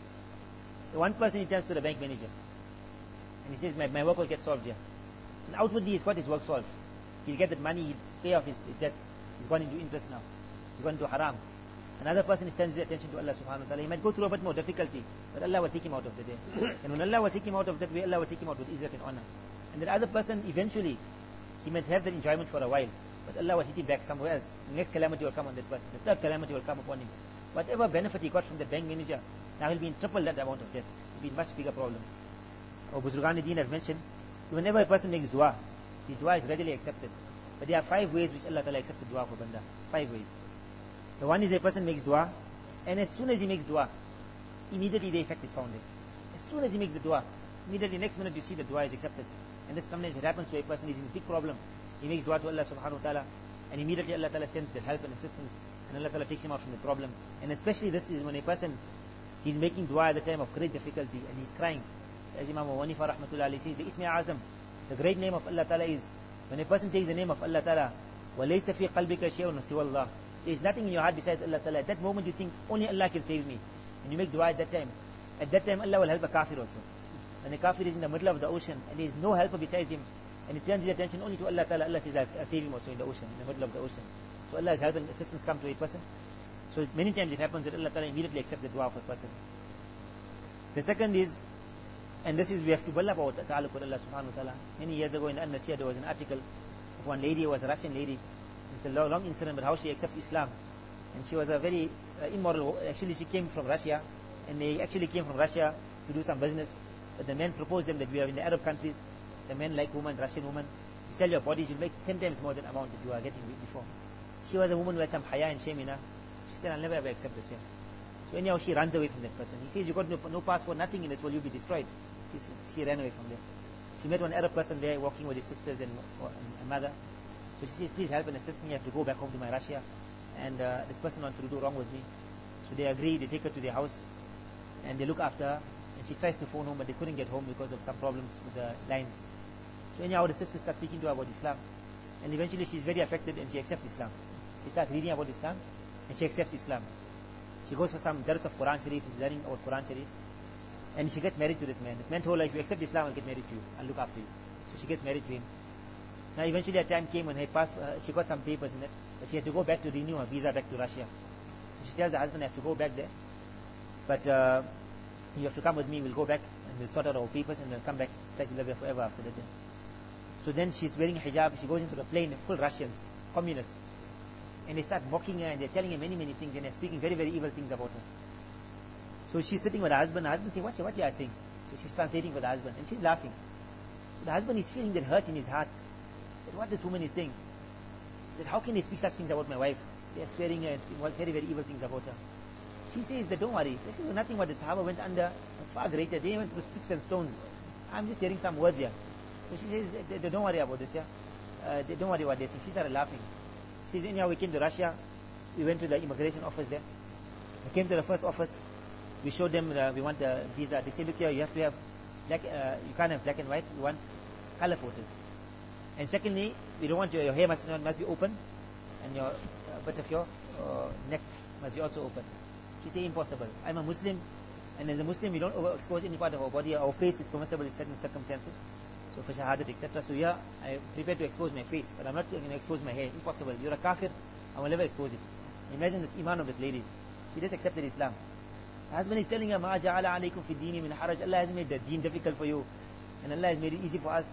The one person, he turns to the bank manager. And he says, my, my work will get solved here. And outwardly, he's got his work solved. He'll get that money, he'll pay off his, his debt. He's gone into interest now. He's gone into haram. Another person turns his attention to Allah subhanahu wa ta'ala. He might go through a bit more difficulty, but Allah will take him out of the day. And when Allah will take him out of that way, Allah will take him out with izzat and honor. And the other person, eventually, he might have that enjoyment for a while, but Allah will hit him back somewhere else. The next calamity will come on that person. The third calamity will come upon him. Whatever benefit he got from the bank manager, now he'll be in triple that amount of debt. He'll be in much bigger problems. Or Buzurgan Deen has mentioned, whenever a person makes dua, his dua is readily accepted. But there are five ways which Allah Ta'ala accepts the dua for banda. Five ways. The one is a person makes dua, and as soon as he makes dua, immediately the effect is found there. As soon as he makes the dua, immediately next minute you see the dua is accepted. And this sometimes it happens to a person who is in a big problem. He makes dua to Allah subhanahu wa ta'ala, and immediately Allah Ta'ala sends the help and assistance, and Allah Ta'ala takes him out from the problem. And especially this is when a person, he's making dua at the time of great difficulty, and he's crying. As Imam Wanifa rahmatullah alayhi says, the Ismi Azam, the great name of Allah Ta'ala is, when a person takes the name of Allah Ta'ala, وَلَيْسَ فِي قَلْبِكَ شَيْءٌ سِوَى اللَّهِ, there is nothing in your heart besides Allah Ta'ala. At that moment you think, only Allah can save me. And you make dua at that time. At that time Allah will help a kafir also. When a kafir is in the middle of the ocean, and there is no helper besides him, and he turns his attention only to Allah Ta'ala, Allah says, I'll save him also in the ocean, in the middle of the ocean. So Allah's help and assistance come to a person. So many times it happens that Allah Ta'ala immediately accepts the dua of a person. The second is, and this is, we have to build up our ta'alluq with Allah subhanahu wa ta'ala. Many years ago in the An-Nasiyah there was an article of one lady who was a Russian lady. It's a long, long incident, but how she accepts Islam. And she was a very uh, immoral, actually she came from Russia, and they actually came from Russia to do some business. But the men proposed them that we are in the Arab countries, the men like women, Russian women, you sell your bodies, you'll make ten times more than the amount that you are getting before. She was a woman who had some haya and shame in her. She said, I'll never ever accept this here. So anyhow she runs away from that person. He says, you got no, no passport, nothing in this world, you'll be destroyed. She, she ran away from there. She met one Arab person there walking with his sisters and, and mother. So she says, please help and assist me, I have to go back home to my Russia. And uh, this person wants to do wrong with me. So they agree, they take her to their house, and they look after her. And she tries to phone home, but they couldn't get home because of some problems with the lines. So anyhow the sisters start speaking to her about Islam. And eventually she's very affected and she accepts Islam. She starts reading about Islam, and she accepts Islam. She goes for some dars of Quran Sharif, she's learning about Quran Sharif. And she gets married to this man. This man told her, if you accept Islam, I'll get married to you. I'll look after you. So she gets married to him. Now eventually a time came when her pass, uh, she got some papers in it, but she had to go back to renew her visa back to Russia. So she tells her husband, I have to go back there, but uh, you have to come with me, we'll go back and we'll sort out our papers and we'll come back, try to live there forever after that. So then she's wearing a hijab, she goes into the plane, full Russians, communists, and they start mocking her and they're telling her many many things and they're speaking very very evil things about her. So she's sitting with her husband, her husband saying, what, what you are saying? So she's translating for the husband and she's laughing. So the husband is feeling that hurt in his heart, that what this woman is saying, that how can they speak such things about my wife? They are swearing her and speaking very very evil things about her. She says that don't worry, this is nothing what the Sahaba went under, was far greater, they went through sticks and stones. I'm just hearing some words here. So she says, they, they don't worry about this, yeah? Uh, they don't worry about this. And she started laughing. She says, anyhow we came to Russia, we went to the immigration office there. We came to the first office, we showed them uh, we want the visa. They say, look here, you have to have black, uh, you can't have black and white, you want color photos. And secondly, we don't want your, your hair must, must be open, and your uh, bit of your uh, neck must be also open. She said, impossible. I'm a Muslim, and as a Muslim, we don't overexpose any part of our body. Our face is permissible in certain circumstances. So for shahadat, et cetera. So yeah, I prepare to expose my face, but I'm not going to expose my hair. Impossible. You're a kafir, I will never expose it. Imagine the iman of that lady. She just accepted Islam. Her husband is telling her, Ma ja'ala alaykum fi dini min haraj. Allah has made the deen difficult for you, and Allah has made it easy for us.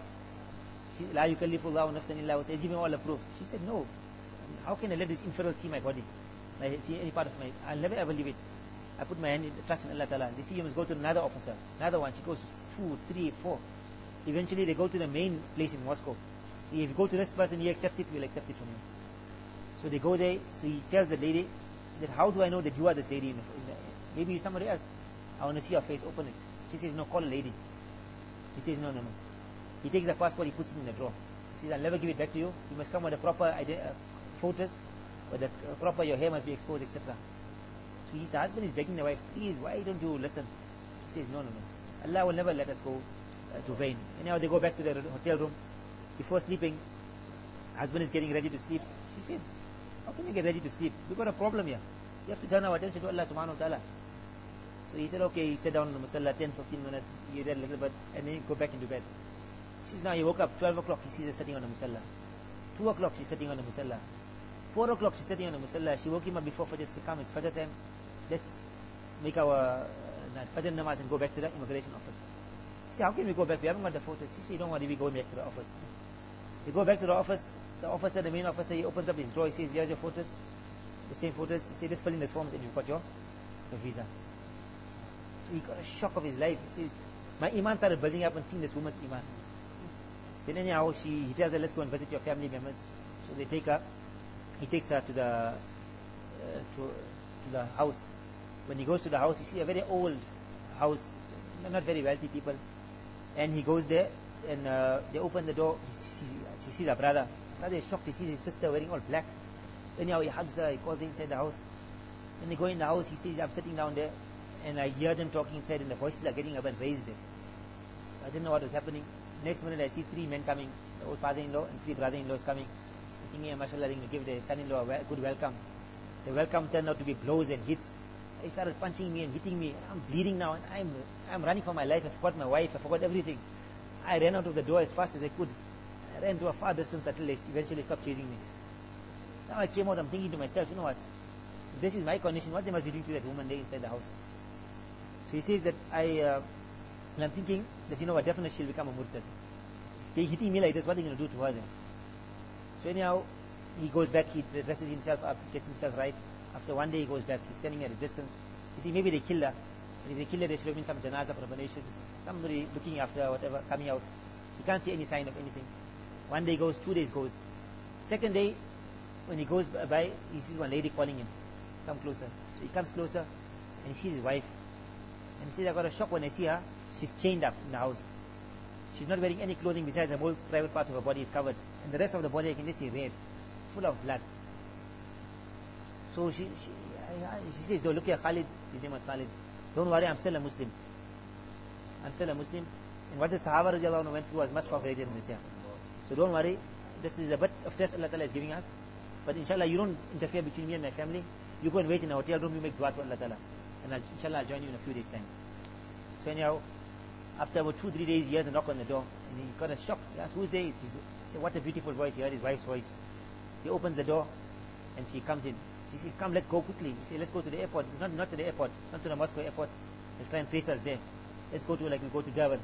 La yukallifu Allahu nafsan illa wus'aha. He's giving all the proof. She said, no. How can I let this infidel see my body? I see any part of my, I'll never ever leave it. I put my hand in trust in Allah Ta'ala. They see you must go to another officer, another one. She goes to two, three, four. Eventually they go to the main place in Moscow. So if you go to this person, he accepts it, we'll accept it from you. So they go there. So he tells the lady that how do I know that you are this lady in the, in the, Maybe you're somebody else. I want to see your face, open it. She says, no, call a lady. He says, no, no, no. He takes the passport, he puts it in the drawer. He says, I'll never give it back to you. You must come with the proper ide- uh, photos, with the uh, proper, your hair must be exposed, et cetera. So he's, the husband is begging the wife, please, why don't you listen? She says, no, no, no. Allah will never let us go uh, to vain. Anyhow, they go back to their hotel room. Before sleeping, husband is getting ready to sleep. She says, how can you get ready to sleep? We've got a problem here. You have to turn our attention to Allah subhanahu wa ta'ala. So he said, okay, he sat down on the musalla, ten, fifteen minutes, he read a little bit, and then he go back into bed. He says, now he woke up, twelve o'clock, he sees her sitting on the musalla. two o'clock, she's sitting on the musalla. four o'clock, she's sitting on the musalla. She woke him up before Fajr, said, come, it's Fajr time. Let's make our uh, Fajr namaz and go back to the immigration office. He said, how can we go back? We haven't got the photos. He said, don't worry, we go back to the office. We go back to the office. The officer, the main officer, he opens up his drawer, he says, here's your photos. The same photos. He said, just fill in these forms and you've got your, your visa. So he got a shock of his life. He says, my iman started building up and seeing this woman's iman. Then anyhow, she, he tells her, let's go and visit your family members. So they take her, he takes her to the, uh, to, to the house. When he goes to the house, he sees a very old house, not very wealthy people. And he goes there, and uh, they open the door, she, she sees her brother. Brother is shocked, he sees his sister wearing all black. Anyhow, he hugs her, he calls her inside the house. When they go in the house, he sees, I'm sitting down there, and I hear them talking inside, and the voices are getting up and raised there. I didn't know what was happening. Next minute, I see three men coming, the old father-in-law and three brother-in-laws coming. I think, yeah, mashallah, they give their son-in-law a well, good welcome. The welcome turned out to be blows and hits. They started punching me and hitting me. I'm bleeding now, and I'm, I'm running for my life. I forgot my wife, I forgot everything. I ran out of the door as fast as I could. I ran to a far distance until they eventually stopped chasing me. Now I came out, I'm thinking to myself, you know what? If this is my condition, what they must be doing to that woman there inside the house? So he says that I, uh, and I'm thinking that, you know what, definitely she'll become a murtad. They're hitting me like this, what are they going to do to her then? So anyhow, he goes back, he dresses himself up, gets himself right. After one day he goes back, he's standing at a distance. You see, maybe they kill her. And if they kill her, there should have been some janazah preparations, somebody looking after her, whatever, coming out. He can't see any sign of anything. One day goes, two days goes. Second day, when he goes by, he sees one lady calling him, come closer. So he comes closer, and he sees his wife. And he says, I got a shock when I see her. She's chained up in the house. She's not wearing any clothing besides the whole private part of her body is covered. And the rest of the body I can just see red, full of blood. So she she, I, I, she says, don't look here, Khalid, his name was Khalid. Don't worry, I'm still a Muslim. I'm still a Muslim. And what the Sahaba radiallahu anhu went through was much far greater than this here. So don't worry, this is a bit of test Allah Ta'ala is giving us. But inshallah, you don't interfere between me and my family. You go and wait in a hotel room, you make dua to Allah Ta'ala. And I'll, inshallah, I'll join you in a few days' time. So anyhow, after about two, three days, he hears a knock on the door. And he got a shock. He asked, who's there? He said, what a beautiful voice. He heard his wife's voice. He opens the door, and she comes in. She says, come, let's go quickly. He said, let's go to the airport. It's not, not to the airport, not to the Moscow airport. Let's try and trace us there. Let's go to, like, we go to Durban.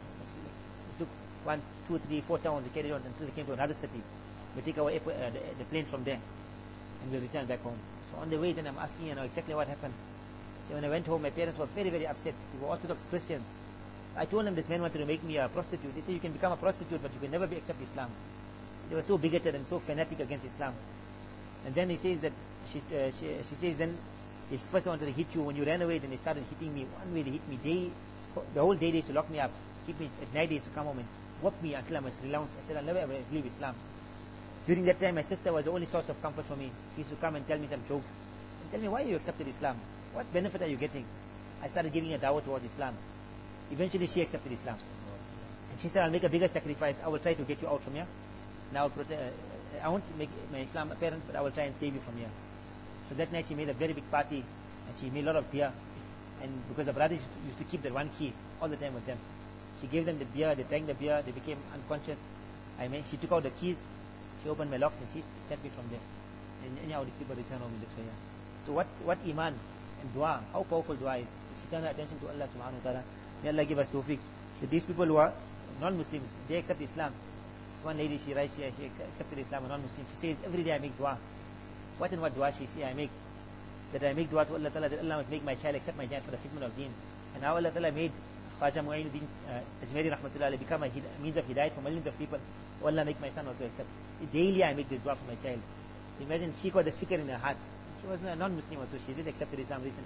We took one, two, three, four towns. We carried on until they came to another city. We take our airport, uh, the, the plane from there, and we'll return back home. So on the way, then I'm asking, you know, exactly what happened. So when I went home, my parents were very, very upset. They were Orthodox Christians. I told them this man wanted to make me a prostitute. They said, you can become a prostitute, but you can never be accept Islam. So they were so bigoted and so fanatic against Islam. And then he says that, she, uh, she, she says then, they first wanted to hit you. When you ran away, then they started hitting me. One way they hit me. Day, the whole day they used to lock me up. Keep me, at night they used to come home and whoop me until I must renounce. I said, I'll never ever leave Islam. During that time, my sister was the only source of comfort for me. She used to come and tell me some jokes. And tell me, why you accepted Islam? What benefit are you getting? I started giving her dawah towards Islam. Eventually she accepted Islam. And she said, I'll make a bigger sacrifice. I will try to get you out from here. Now, uh, I won't make my Islam apparent, but I will try and save you from here. So that night she made a very big party, and she made a lot of beer. And because the brothers used to keep that one key all the time with them. She gave them the beer, they drank the beer, they became unconscious. I mean, she took out the keys, she opened my locks, and she kept me from there. And anyhow, these people returned home in this way. So what, what iman and dua, how powerful dua is. She turned her attention to Allah subhanahu wa ta'ala. May Allah give us tawfiq. That these people who are non-Muslims, they accept Islam. One lady, she writes here, she accepted Islam, a non-Muslim. She says, every day I make dua. What and what dua she say I make? That I make dua to Allah Ta'ala, that Allah must make my child accept my child for the khidmat of deen. And how Allah Ta'ala made Khaja Mu'ayyinuddin uh, Ajmeri Rahmatullah become a hid- means of hidayat for millions of people. Oh Allah, make my son also accept. Daily I make this dua for my child. So imagine, she got this fikr in her heart. She was a non-Muslim also, she did accept Islam recently.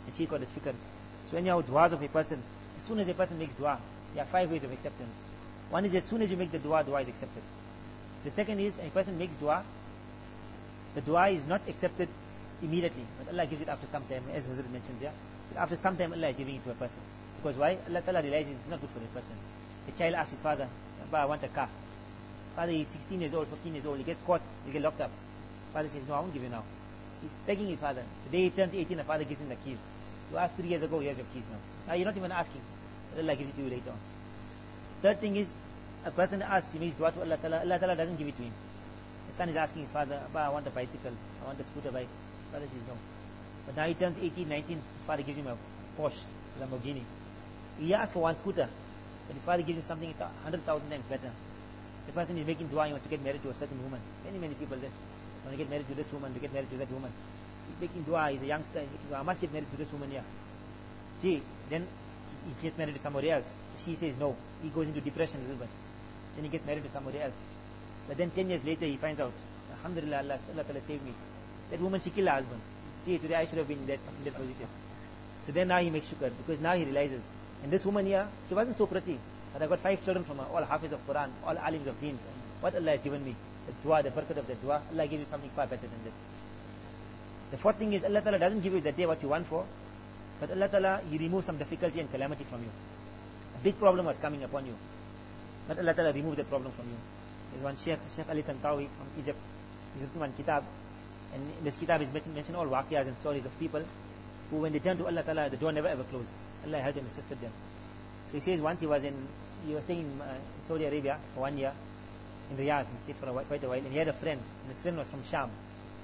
and she called it fikr. So anyhow, du'as of a person, as soon as a person makes dua, there are five ways of acceptance. One is as soon as you make the dua, dua is accepted. The second is a person makes dua, the dua is not accepted immediately, but Allah gives it after some time, as Hazrat mentions here. But after some time, Allah is giving it to a person. Because why? Allah Ta'ala realizes it's not good for the person. A child asks his father, Abba, I want a car. Father is sixteen years old, fifteen years old, he gets caught, he gets locked up. Father says, no, I won't give you now. He's begging his father. The day he turns eighteen, the father gives him the keys. You asked three years ago, here's your keys now. Now you're not even asking. Allah gives it to you later on. Third thing is, a person asks, he makes dua to Allah Ta'ala, Allah Ta'ala doesn't give it to him. The son is asking his father, Abba, I want a bicycle, I want a scooter bike. Father says no. But now he turns eighteen, nineteen, his father gives him a Porsche, Lamborghini. He asks for one scooter, but his father gives him something one hundred thousand times better. The person is making dua, he wants to get married to a certain woman. Many, many people this. Want to get married to this woman, to get married to that woman. He's making dua, he's a youngster, he's making dua, I must get married to this woman here. Gee, then he gets married to somebody else. She says no. He goes into depression a little bit. Then he gets married to somebody else. But then ten years later he finds out, Alhamdulillah, Allah, Allah Ta'ala saved me. That woman, she killed her husband. Gee, today I should have been in that, in that position. So then now he makes shukr, because now he realizes, and this woman here, she wasn't so pretty, but I got five children from her, all hafiz of Quran, all alims of deen. What Allah has given me, the dua, the barakat of the dua, Allah gives you something far better than that. The fourth thing is, Allah Ta'ala doesn't give you that day what you want for, but Allah Ta'ala, He removes some difficulty and calamity from you. A big problem was coming upon you, but Allah Ta'ala removed that problem from you. There's one Sheikh, Sheikh Ali Tantawi from Egypt. He's written one kitab, and in this kitab is mentioned all waqiyas and stories of people who, when they turned to Allah Ta'ala, the door never ever closed. Allah helped and assisted them. So he says once he was in, he was staying in, uh, in Saudi Arabia for one year, in Riyadh. He stayed for a, quite a while, and he had a friend, and his friend was from Sham.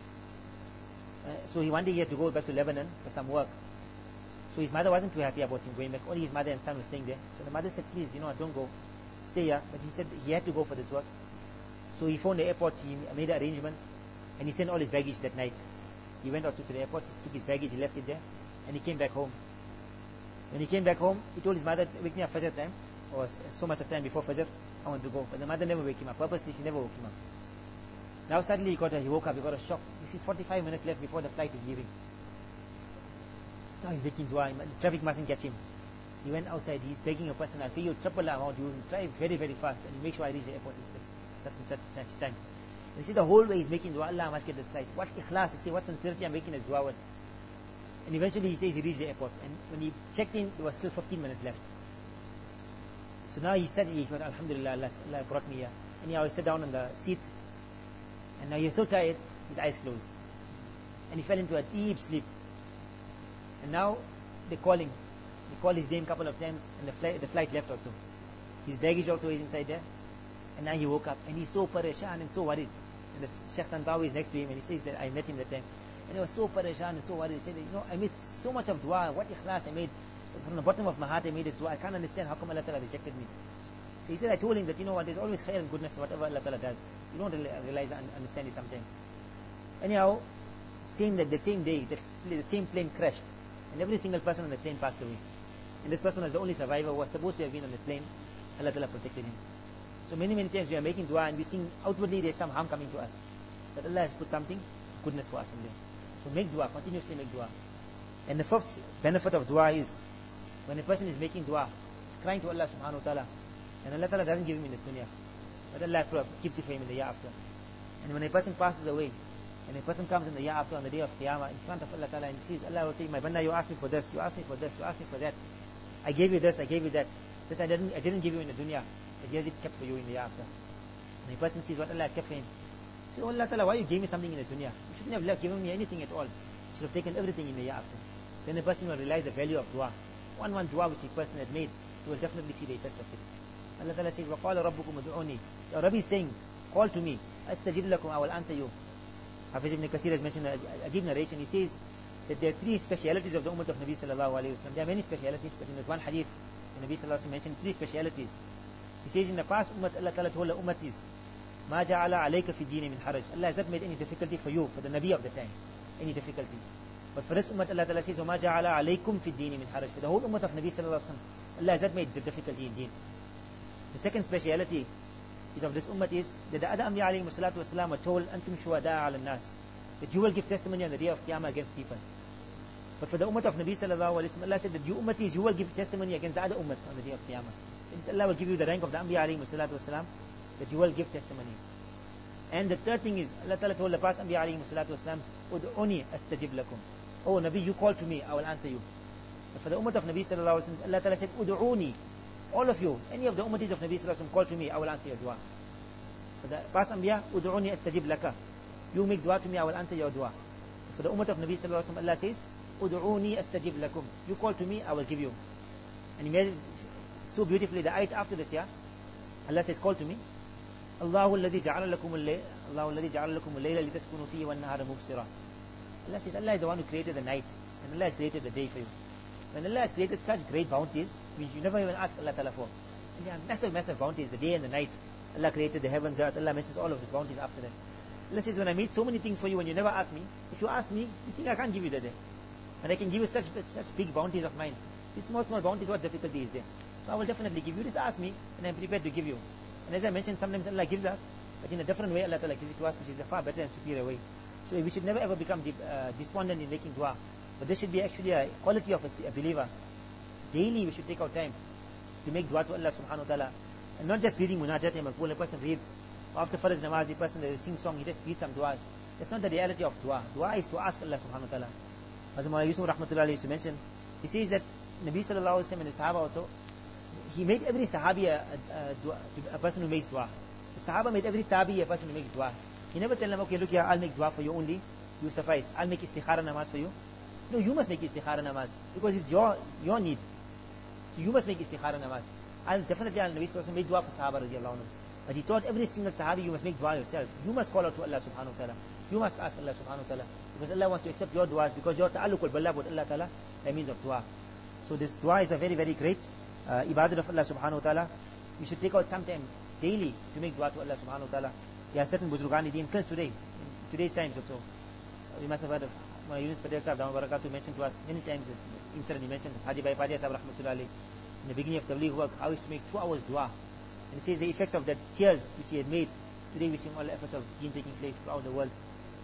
Uh, so he one day he had to go back to Lebanon for some work. So his mother wasn't too happy about him going back. Only his mother and son were staying there. So the mother said, please, you know, don't go, stay here. But he said he had to go for this work. So he phoned the airport, he made arrangements, and he sent all his baggage that night. He went out to the airport, he took his baggage, he left it there, and he came back home. When he came back home, he told his mother, wake me up Fajr time, or so much of time before Fajr, I want to go. But the mother never woke him up. Purposely, she never woke him up. Now suddenly he got a, he woke up, he got a shock. He sees forty-five minutes left before the flight is leaving. Now he's making dua, traffic mustn't catch him. He went outside, he's begging a person, I'll pay you triple amount, you drive very, very fast, and you make sure I reach the airport in such and such, such time. You see the whole way he's making dua, Allah, I must get the flight. What ikhlas, you see, what sincerity I'm making his dua with. And eventually he says he reached the airport, and when he checked in, there was still fifteen minutes left. So now he said, he thought, Alhamdulillah, Allah, Allah brought me here. And he always sat down on the seat, and now he was so tired, his eyes closed. And he fell into a deep sleep. And now they're calling. They call his name a couple of times, and the flight, the flight left also. His baggage also is inside there. And now he woke up, and he's so pareshan and so worried. And the Sheikh Tantawi is next to him, and he says that I met him that time. And he was so pareshan and so worried. He said, you know, I made so much of dua. What ikhlas I made. From the bottom of my heart I made this dua. I can't understand how come Allah Ta'ala rejected me. So he said, I told him that, you know what, there's always khair and goodness in whatever Allah Ta'ala does. You don't realize and understand it sometimes. Anyhow, same that the same day, the, the same plane crashed. And every single person on the plane passed away. And this person was the only survivor who was supposed to have been on the plane. Allah Ta'ala protected him. So many, many times we are making dua and we think outwardly there's some harm coming to us. But Allah has put something, goodness for us in there. So make dua, continuously make dua. And the fifth benefit of dua is, when a person is making dua, he's crying to Allah subhanahu wa ta'ala. And Allah Ta'ala doesn't give him in this dunya. But Allah keeps it for him in the year after. And when a person passes away, and a person comes in the year after on the day of Qiyamah in front of Allah Ta'ala and sees, Allah will say, my banda, you asked me for this, you asked me for this, you asked me for that. I gave you this, I gave you that. This I didn't, I didn't give you in the dunya. But here's it kept for you in the year after. And a person sees what Allah has kept for him. He says, oh Allah Ta'ala, why you gave me something in the dunya? You shouldn't have left, given me anything at all. You should have taken everything in the year after. Then a person will realize the value of dua. One one dua which a person had made, he will definitely see the effects of it. Allah Ta'ala says, وَقَالَ رَبُّكُمُ دُعُونِي. Your Rabbi is saying, call to me. أَسْتَجِبْ لَكُمْ, I will answer you. Hafiz ibn Kathir has mentioned a ajib narration. He says that there are three specialities of the ummah of Nabi sallallahu alayhi wa sallam. There are many specialities, but in this one hadith, the Nabi sallallahu alayhi wa sallam mentioned three specialities. He says in the past ummah, Allah Ta'ala told the ummatis, مَا جَعَلَ عَلَيْكَ فِي الدِّينِ مِنْ حَرَجٍ. Allah has not made any difficulty for you, for the Nabi of the time. Any difficulty. But for this ummah, Allah Ta'ala says, وَمَا جَعَلَ عَلَيْكُمْ فِي الدِّينِ مِنْ حَرَجٍ. For the whole ummah of Nabi sallallahu alayhi wa sallam, Allah has not made the difficulty in deen. The second speciality is of this ummah is that the other Anbiya alayhi salatu wasalam were told, Antum shuhada ala nas, that you will give testimony on the day of Qiyamah against people. But for the ummah of Nabi sallallahu alayhi wa sallam, Allah said that you ummatis, you will give testimony against the other ummats on the day of Qiyamah. Allah will give you the rank of the Anbiya alayhi salatu wasalam, that you will give testimony. And the third thing is, Allah Ta'ala told the past Anbiya alayhi salatu wasalam, Ud'uni astajib lakum. Oh Nabi, you call to me, I will answer you. But for the ummah of Nabi sallallahu alayhi wa sallam, Allah Ta'ala said, Ud'uni. All of you, any of the ummatis of Nabi sallallahu alayhi wa sallam, call to me, I will answer your dua. For the past Anbiya, Ud'uni astajib laka. You make dua to me, I will answer your dua. For the ummah of Nabi sallallahu alayhi wa sallam, Allah says, Ud'uni astajib lakum. You call to me, I will give you. And he made it so beautifully, the ayat after this, yeah? Allah says, call to me. Allahu alladhi ja'ala lakum al-layl, Allahu alladhi ja'ala lakum al-layla litaskunu fihi wan nahara mubsira. Allah says, Allah is the one who created the night, and Allah has created the day for you. When Allah has created such great bounties, which you never even ask Allah Ta'ala for. And there are massive, massive bounties, the day and the night. Allah created the heavens, the earth. Allah mentions all of His bounties after that. Allah says, when I made so many things for you, when you never ask me, if you ask me, you think I can't give you the day. And I can give you such such big bounties of mine. These small, small bounties, what difficulty is there? So I will definitely give you. Just ask me, and I am prepared to give you. And as I mentioned, sometimes Allah gives us, but in a different way, Allah Ta'ala gives it to us, which is a far better and superior way. So we should never ever become de uh, despondent in making dua. But this should be actually a quality of a, a believer. Daily we should take our time to make dua to Allah subhanahu wa ta'ala. And not just reading munajat and maqbool. A person reads, after Faraj Namaz, the person that sings song, he just reads some duas. That's not the reality of dua. Dua is to ask Allah subhanahu wa ta'ala. As Mawlana Yusuf rahmatullah used to mention, he says that Nabi sallallahu alayhi wa sallam and his sahaba also, he made every sahabi a, a, a, dua, a person who makes dua. The sahaba made every tabi a person who makes dua. He never tell them, okay, look here, I'll make dua for you only, you suffice. I'll make istikhara namaz for you. No, you must make istikhara namaz, because it's your your need. So you must make istikhara namaz. I'll definitely, I'll Nabi sallallahu alayhi wa sallam made dua for sahaba radiallahu anhu. But he taught every single sahabi, you must make dua yourself. You must call out to Allah subhanahu wa ta'ala. You must ask Allah subhanahu wa ta'ala. Because Allah wants to accept your duas, because your ta'alluq wal balagh with Allah ta'ala, that means of dua. So this dua is a very, very great uh, ibadat of Allah subhanahu wa ta'ala. We should take out some time daily to make dua to Allah subhanahu wa ta'ala. There are certain Buzrugani Deen till today, in today's times also. We must have heard of Mullah Yunus Patel Sahib, Dhamma Barakatuh, mentioned to us many times, incident he mentioned, Haji Bhai Padia Sahib rahmatullah alayhi, in the beginning of Tabligh work, how he used to make two hours dua. And he says the effects of that tears which he had made, today we see all the efforts of deen taking place throughout the world.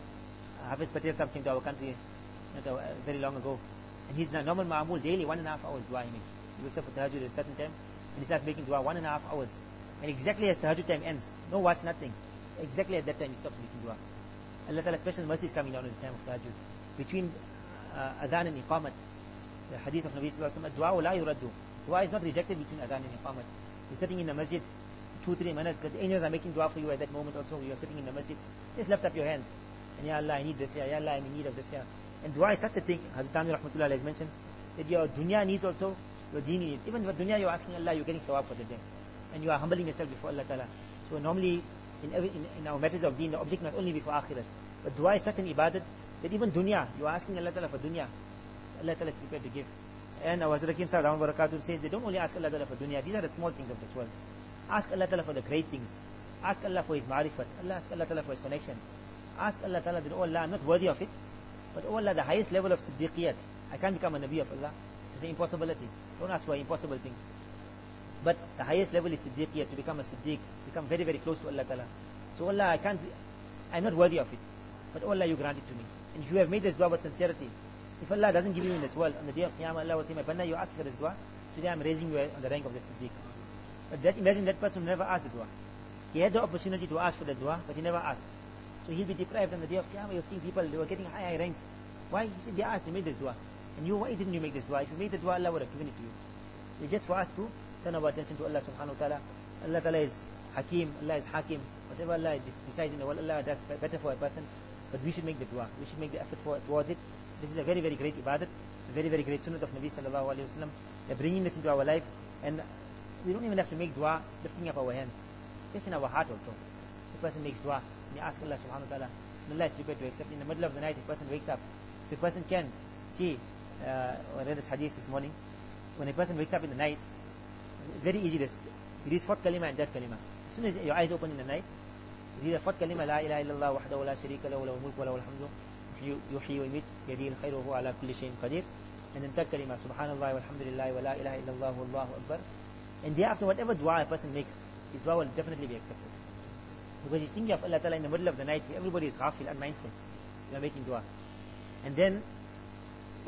Uh, Hafiz Patel Sahib came to our country not uh, very long ago, and he's now normal ma'amul daily, one and a half hours dua he makes. He wakes up for tahajjud at a certain time, and he starts making dua one and a half hours. And exactly as tahajjud time ends, no watch, nothing. Exactly at that time he stops making dua. Allah Ta'ala's special mercy is coming down at the time of tahajjud. Between uh, adhan and iqamat, the hadith of Nabi sallallahu alayhi wa sallam, dua la yuraddu. Dua is not rejected between adhan and iqamat. You're sitting in the masjid, two, three minutes, because the angels are making dua for you at that moment also. You're sitting in the masjid, just lift up your hands. And Ya Allah, I need this here. Ya Allah, I'm in need of this here. And dua is such a thing, Hazrat Amir rahmatullah has mentioned, that your dunya needs also, your deen needs. Even for dunya you're asking Allah, you're getting thawab for the day. And you are humbling yourself before Allah Ta'ala. So normally, in, every, in, in our matters of deen, the object not only before akhirat. But dua is such an ibadat, that even dunya, you are asking Allah Ta'ala for dunya. Allah Ta'ala is prepared to give. And our Hazrat Hakim Sahib Dhamma Barakatuh says, they don't only ask Allah Ta'ala for dunya, these are the small things of this world. Ask Allah Ta'ala for the great things. Ask Allah for His ma'rifat. Allah, ask Allah Ta'ala for His connection. Ask Allah Ta'ala that, oh Allah, I'm not worthy of it. But oh Allah, the highest level of siddiqiyat, I can't become a Nabi of Allah. It's an impossibility. Don't ask for an impossible thing. But the highest level is siddiqiyat, to become a siddiq, become very, very close to Allah Ta'ala. So Allah, I can't, I'm not worthy of it. But oh Allah, you grant it to me. And if you have made this dua with sincerity, if Allah doesn't give you in this world, on the day of Qiyamah, Allah will say, my banda, you ask for this dua, today I'm raising you on the rank of the siddiq. But that, imagine that person who never asked the dua. He had the opportunity to ask for the dua, but he never asked. So he'll be deprived on the day of Qiyamah. You'll see people, they were getting high, high ranks. Why? He said, they asked, they made this dua. And you, why didn't you make this dua? If you made the dua, Allah would have given it to you. So it's just for us to turn our attention to Allah subhanahu wa ta'ala. Allah ta'ala is Hakim, Allah is Hakim. Whatever Allah decides in the world, Allah does better for a person. But we should make the dua. We should make the effort for, towards it. This is a very, very great ibadat. A very, very great sunnah of Nabi sallallahu alayhi wa sallam. They're bringing this into our life. And we don't even have to make dua lifting up our hands. Just in our heart also. The person makes dua. And he asks Allah subhanahu wa ta'ala. And Allah is prepared to accept. In the middle of the night, if a person wakes up, if a person can, gee, uh, I read this hadith this morning. When a person wakes up in the night, it's very easy. This. You read fourth kalima and that kalima. As soon as your eyes open in the night, you read the fourth kalima, La ilaha illallah wahdahu la sharika lahu lahu mulku wa lahu alhamdu. Yuhyi wa yumit, yadil khayru huwa ala kulli shayin qadir. And then third kalima, subhanallah walhamdulillah wa la ilaha illallah wallahu akbar. And thereafter, whatever dua a person makes, his dua will definitely be accepted. Because he's thinking of Allah Ta'ala in the middle of the night, everybody is ghafil, unmindful. You are making dua. And then, if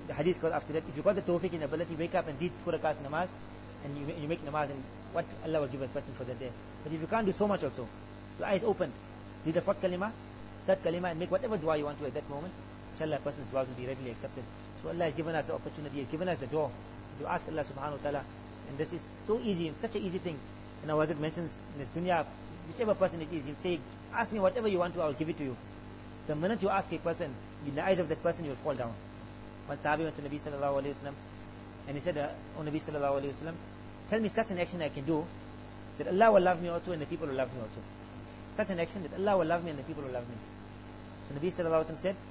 the hadith goes after that, if you got the tawfiq and ability, wake up and read two rakats namaz, and you, you make namaz, and what Allah will give a person for the day. But if you can't do so much also, your eyes opened, read the fourth kalima, third kalima, and make whatever dua you want to at that moment, inshallah a person's dua will be readily accepted. So Allah has given us the opportunity, He has given us the door to ask Allah subhanahu wa ta'ala, and this is so easy, and such an easy thing. And now as it mentions in this dunya, whichever person it is, you say, ask me whatever you want to, I will give it to you. The minute you ask a person, in the eyes of that person, you will fall down. One Sahabi went to Nabi sallallahu alayhi wa sallam, and he said, uh, oh Nabi sallallahu alayhi wa sallam, tell me such an action I can do, that Allah will love me also, and the people will love me also. Such an action that Allah will love me, and the people will love me. So Nabi sallallahu alayhi wa sallam said,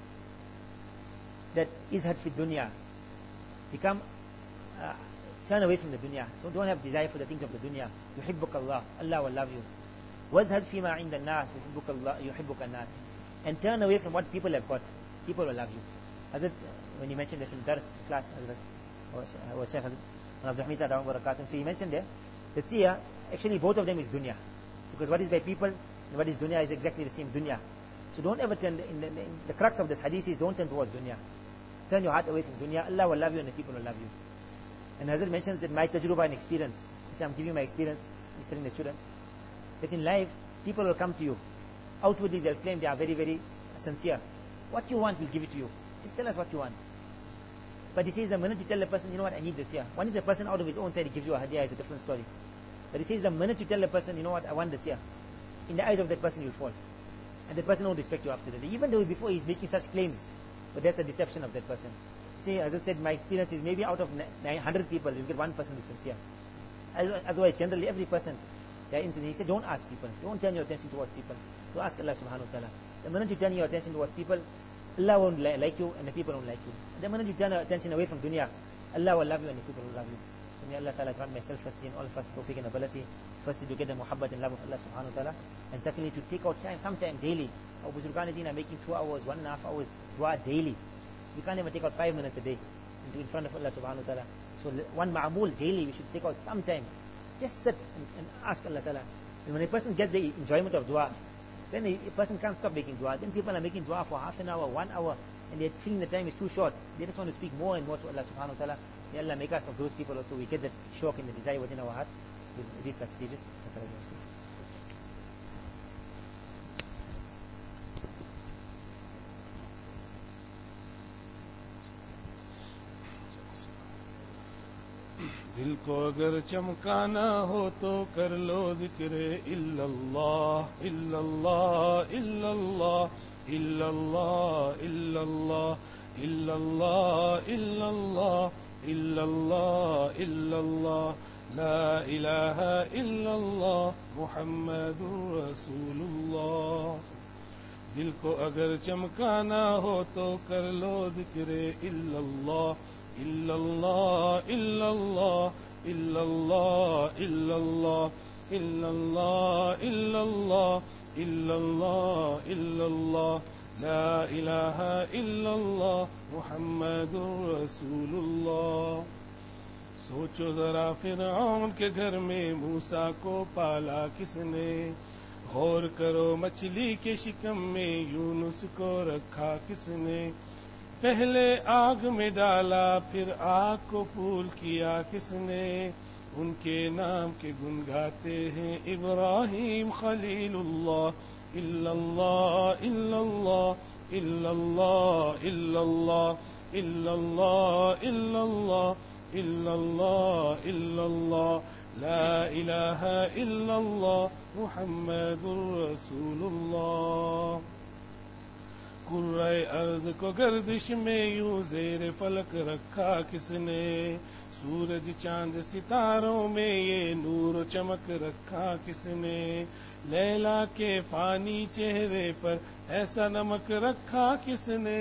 that izhad fi dunya, become, uh, turn away from the dunya. Don't, don't have desire for the things of the dunya. Yuhibbuk Allah, Allah will love you. Wazhad fi ma inda nas, yuhibbuk Allah, yuhibbuk an-nas. And turn away from what people have got. People will love you. Hazrat, when he mentioned this in Dars class, Hazrat, or Shaykh Hazrat, Abdul Hamid Adawam Barakatun, so he mentioned there, that see, uh, actually both of them is dunya. Because what is by people, and what is dunya is exactly the same dunya. So don't ever turn, in the, in the crux of this hadith is, don't turn towards dunya. Turn your heart away from dunya. Allah will love you and the people will love you. And Hazrat mentions that my tajruba and experience, he said, I'm giving my experience, he's telling the students, that in life, people will come to you. Outwardly they'll claim they are very, very sincere. What you want, we'll give it to you. Just tell us what you want. But he says the minute you tell the person, you know what, I need this here. One is the person out of his own side, he gives you a hadiah, is a different story. But he says the minute you tell the person, you know what, I want this here, in the eyes of that person you'll fall. And the person won't respect you after that. Even though before he's making such claims, but that's a deception of that person. See, as I said, my experience is maybe out of nine hundred people, you'll get one person who's sincere. Otherwise, generally every person, he said, don't ask people. Don't turn your attention towards people. To ask Allah subhanahu wa ta'ala. The minute you turn your attention towards people, Allah won't li- like you and the people won't like you. The minute you turn your attention away from dunya, Allah will love you and the people will love you. So may Allah ta'ala grant myself firstly and all of us tawfiq and ability. Firstly to get the muhabbat and love of Allah subhanahu wa ta'ala. And secondly to take out time, sometime daily. Our Buzurgan are making two hours, one and a half hours dua daily. We can't even take out five minutes a day in front of Allah subhanahu wa ta'ala. So one ma'amul daily, we should take out some time. Just sit and, and ask Allah ta'ala. And when a person gets the enjoyment of dua, then a, a person can't stop making dua. Then people are making dua for half an hour, one hour, and they're feeling the time is too short. They just want to speak more and more to Allah subhanahu wa ta'ala. May Allah make us of those people also. We get that shock and the desire within our heart. We reach that stages. That's all I say. दिल को अगर चमकाना हो तो कर लो जिक्र इल्लल्लाह इल्लल्लाह इल्लल्लाह इल्लल्लाह इल्लल्लाह इल्लल्लाह इल्लल्लाह इल्लल्लाह इल्लल्लाह ला इलाहा इल्लल्लाह मुहम्मदुर रसूलुल्लाह दिल को अगर चमकाना हो तो कर लो जिक्र इल्लल्लाह illallah illallah illallah illallah illallah illallah illallah illallah la ilaha illallah muhammadur rasulullah सोचो जरा फिरौन के घर में मूसा को पाला किसने गौर करो मछली के शिकम में यूनुस को रखा किसने पहले आग में डाला फिर आग को फूल किया किसने उनके नाम के गुन गाते हैं इब्राहिम खलीलुल्लाह इल्लल्लाह इल्लल्लाह इल्लल्लाह इल्लल्लाह इल्लल्लाह इल्लल्लाह इल्लल्लाह इल्लल्लाह ला इलाहा इल्लल्लाह मुहम्मदुर रसूलुल्लाह कुर्रे अर्ज को गर्दिश में यूं जेर फलक रखा किसने सूरज चांद सितारों में ये नूर चमक रखा किसने लैला के फानी चेहरे पर ऐसा नमक रखा किसने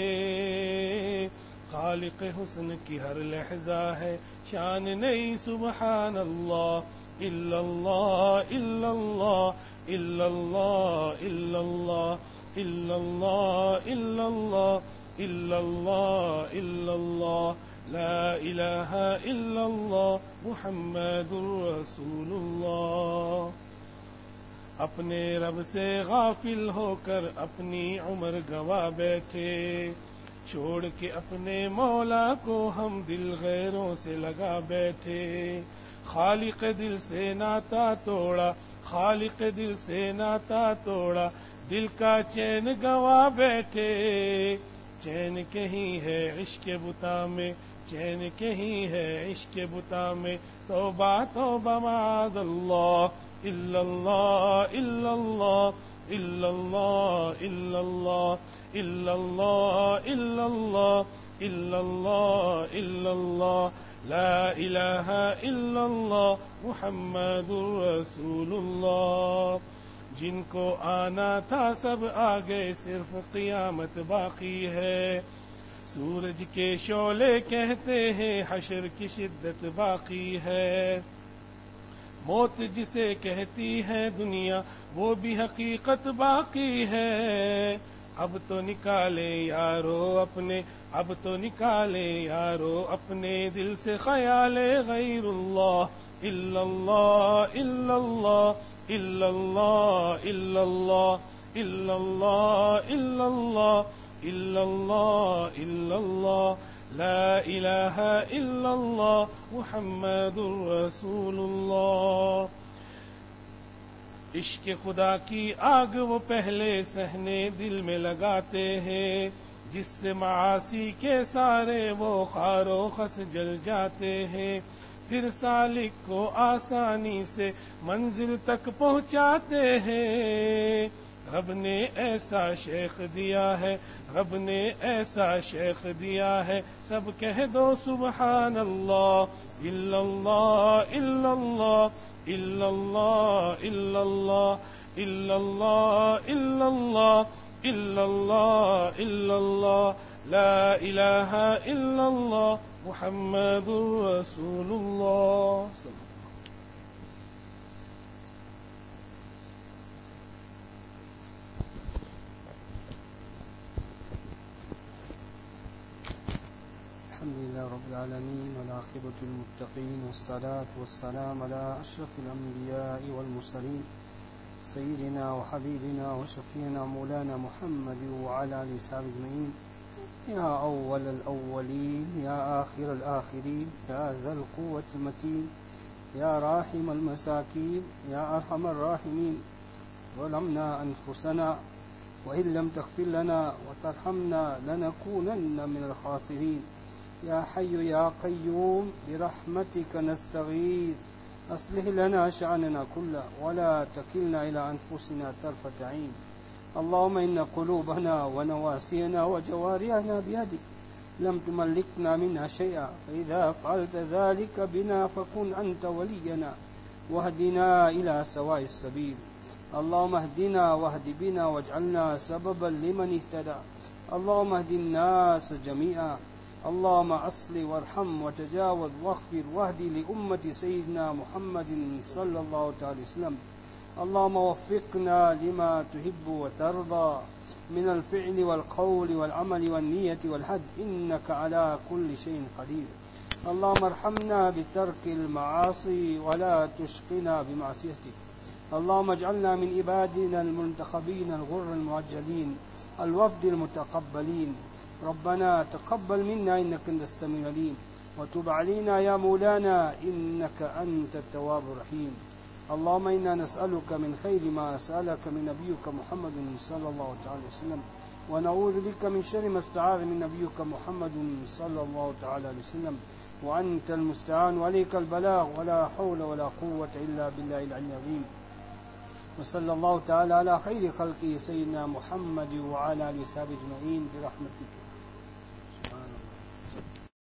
खालिक हुस्न की हर लहजा है शान नई सुबहान अल्लाह इल्लल्लाह इल्लल्लाह इल्लल्लाह इल्लल्लाह illallah illallah illallah illallah la ilaha illallah muhammadur rasulullah अपने रब से गाफिल होकर अपनी उम्र गवा बैठे چھوڑ کے اپنے مولا کو ہم دل غیروں سے لگا بیٹھے. خالق دل سے ناتا توڑا, خالق دل سے ناتا توڑا, دل کا چین گوا بیٹھے. چین کہیں ہے عشق بتا میں, چین کہیں ہے عشق بتا میں, توبہ توبہ معاذ اللہ, الا اللہ الا اللہ الا اللہ الا اللہ الا اللہ الا اللہ الا اللہ الا اللہ, لا الہ الا اللہ محمد رسول اللہ. جن کو آنا تھا سب آ گئے, صرف قیامت باقی ہے. سورج کے شعلے کہتے ہیں حشر کی شدت باقی ہے. موت جسے کہتی ہے دنیا وہ بھی حقیقت باقی ہے. اب تو نکالے یارو اپنے, اب تو نکالے یارو اپنے دل سے خیال غیر اللہ. الا اللہ الا اللہ الا اللہ الا اللہ الا اللہ الا اللہ الا اللہ الا اللہ, لا الہ الا اللہ محمد رسول اللہ. عشق خدا کی آگ وہ پہلے سہنے دل میں لگاتے ہیں, جس سے معاصی کے سارے وہ خار و خس جل جاتے ہیں. پھر سالک کو آسانی سے منزل تک پہنچاتے ہیں. رب نے ایسا شیخ دیا ہے, رب نے ایسا شیخ دیا ہے, سب کہہ دو سبحان اللہ. الا اللہ الا اللہ الا اللہ الا اللہ الا اللہ الا اللہ الا اللہ الا اللہ, لا الہ الا اللہ محمد رسول اللہ. الحمد لله رب العالمين والعاقبة للمتقين والصلاة والسلام على أشرف الأنبياء والمرسلين سيدنا وحبيبنا وشفيعنا مولانا محمد وعلى آله وصحبه أجمعين. يا أول الأولين يا آخر الآخرين يا ذا القوة المتين يا راحم المساكين يا أرحم الراحمين, ظلمنا أنفسنا وإن لم تغفر لنا وترحمنا لنكونن من الخاسرين. يا حي يا قيوم برحمتك نستغيث, أصلح لنا شأننا كله ولا تكلنا إلى أنفسنا طرفة عين. اللهم إن قلوبنا ونواسينا وجوارحنا بيدك, لم تملكنا منها شيئا, فإذا فعلت ذلك بنا فكن أنت ولينا واهدنا إلى سواء السبيل. اللهم اهدنا واهد بنا واجعلنا سببا لمن اهتدى. اللهم اهد الناس جميعا. اللهم أصل وارحم وتجاوز واغفر واهد لأمة سيدنا محمد صلى الله عليه وسلم. اللهم وفقنا لما تحب وترضى من الفعل والقول والعمل والنية والحج, إنك على كل شيء قدير. اللهم ارحمنا بترك المعاصي ولا تشقنا بمعصيتك. اللهم اجعلنا من عبادنا المنتخبين الغر المعجلين الوفد المتقبلين. ربنا تقبل منا إنك أنت السميع العليم, وتب علينا يا مولانا إنك أنت التواب الرحيم. اللهم إنا نسألك من خير ما سألك من نبيك محمد صلى الله عليه وسلم, ونعوذ بك من شر ما استعاذ من نبيك محمد صلى الله عليه وسلم, وأنت المستعان وعليك البلاغ, ولا حول ولا قوة إلا بالله العلي العظيم. وصلى الله تعالى على خير خلقه سيدنا محمد وعلى آله وصحبه أجمعين برحمتك.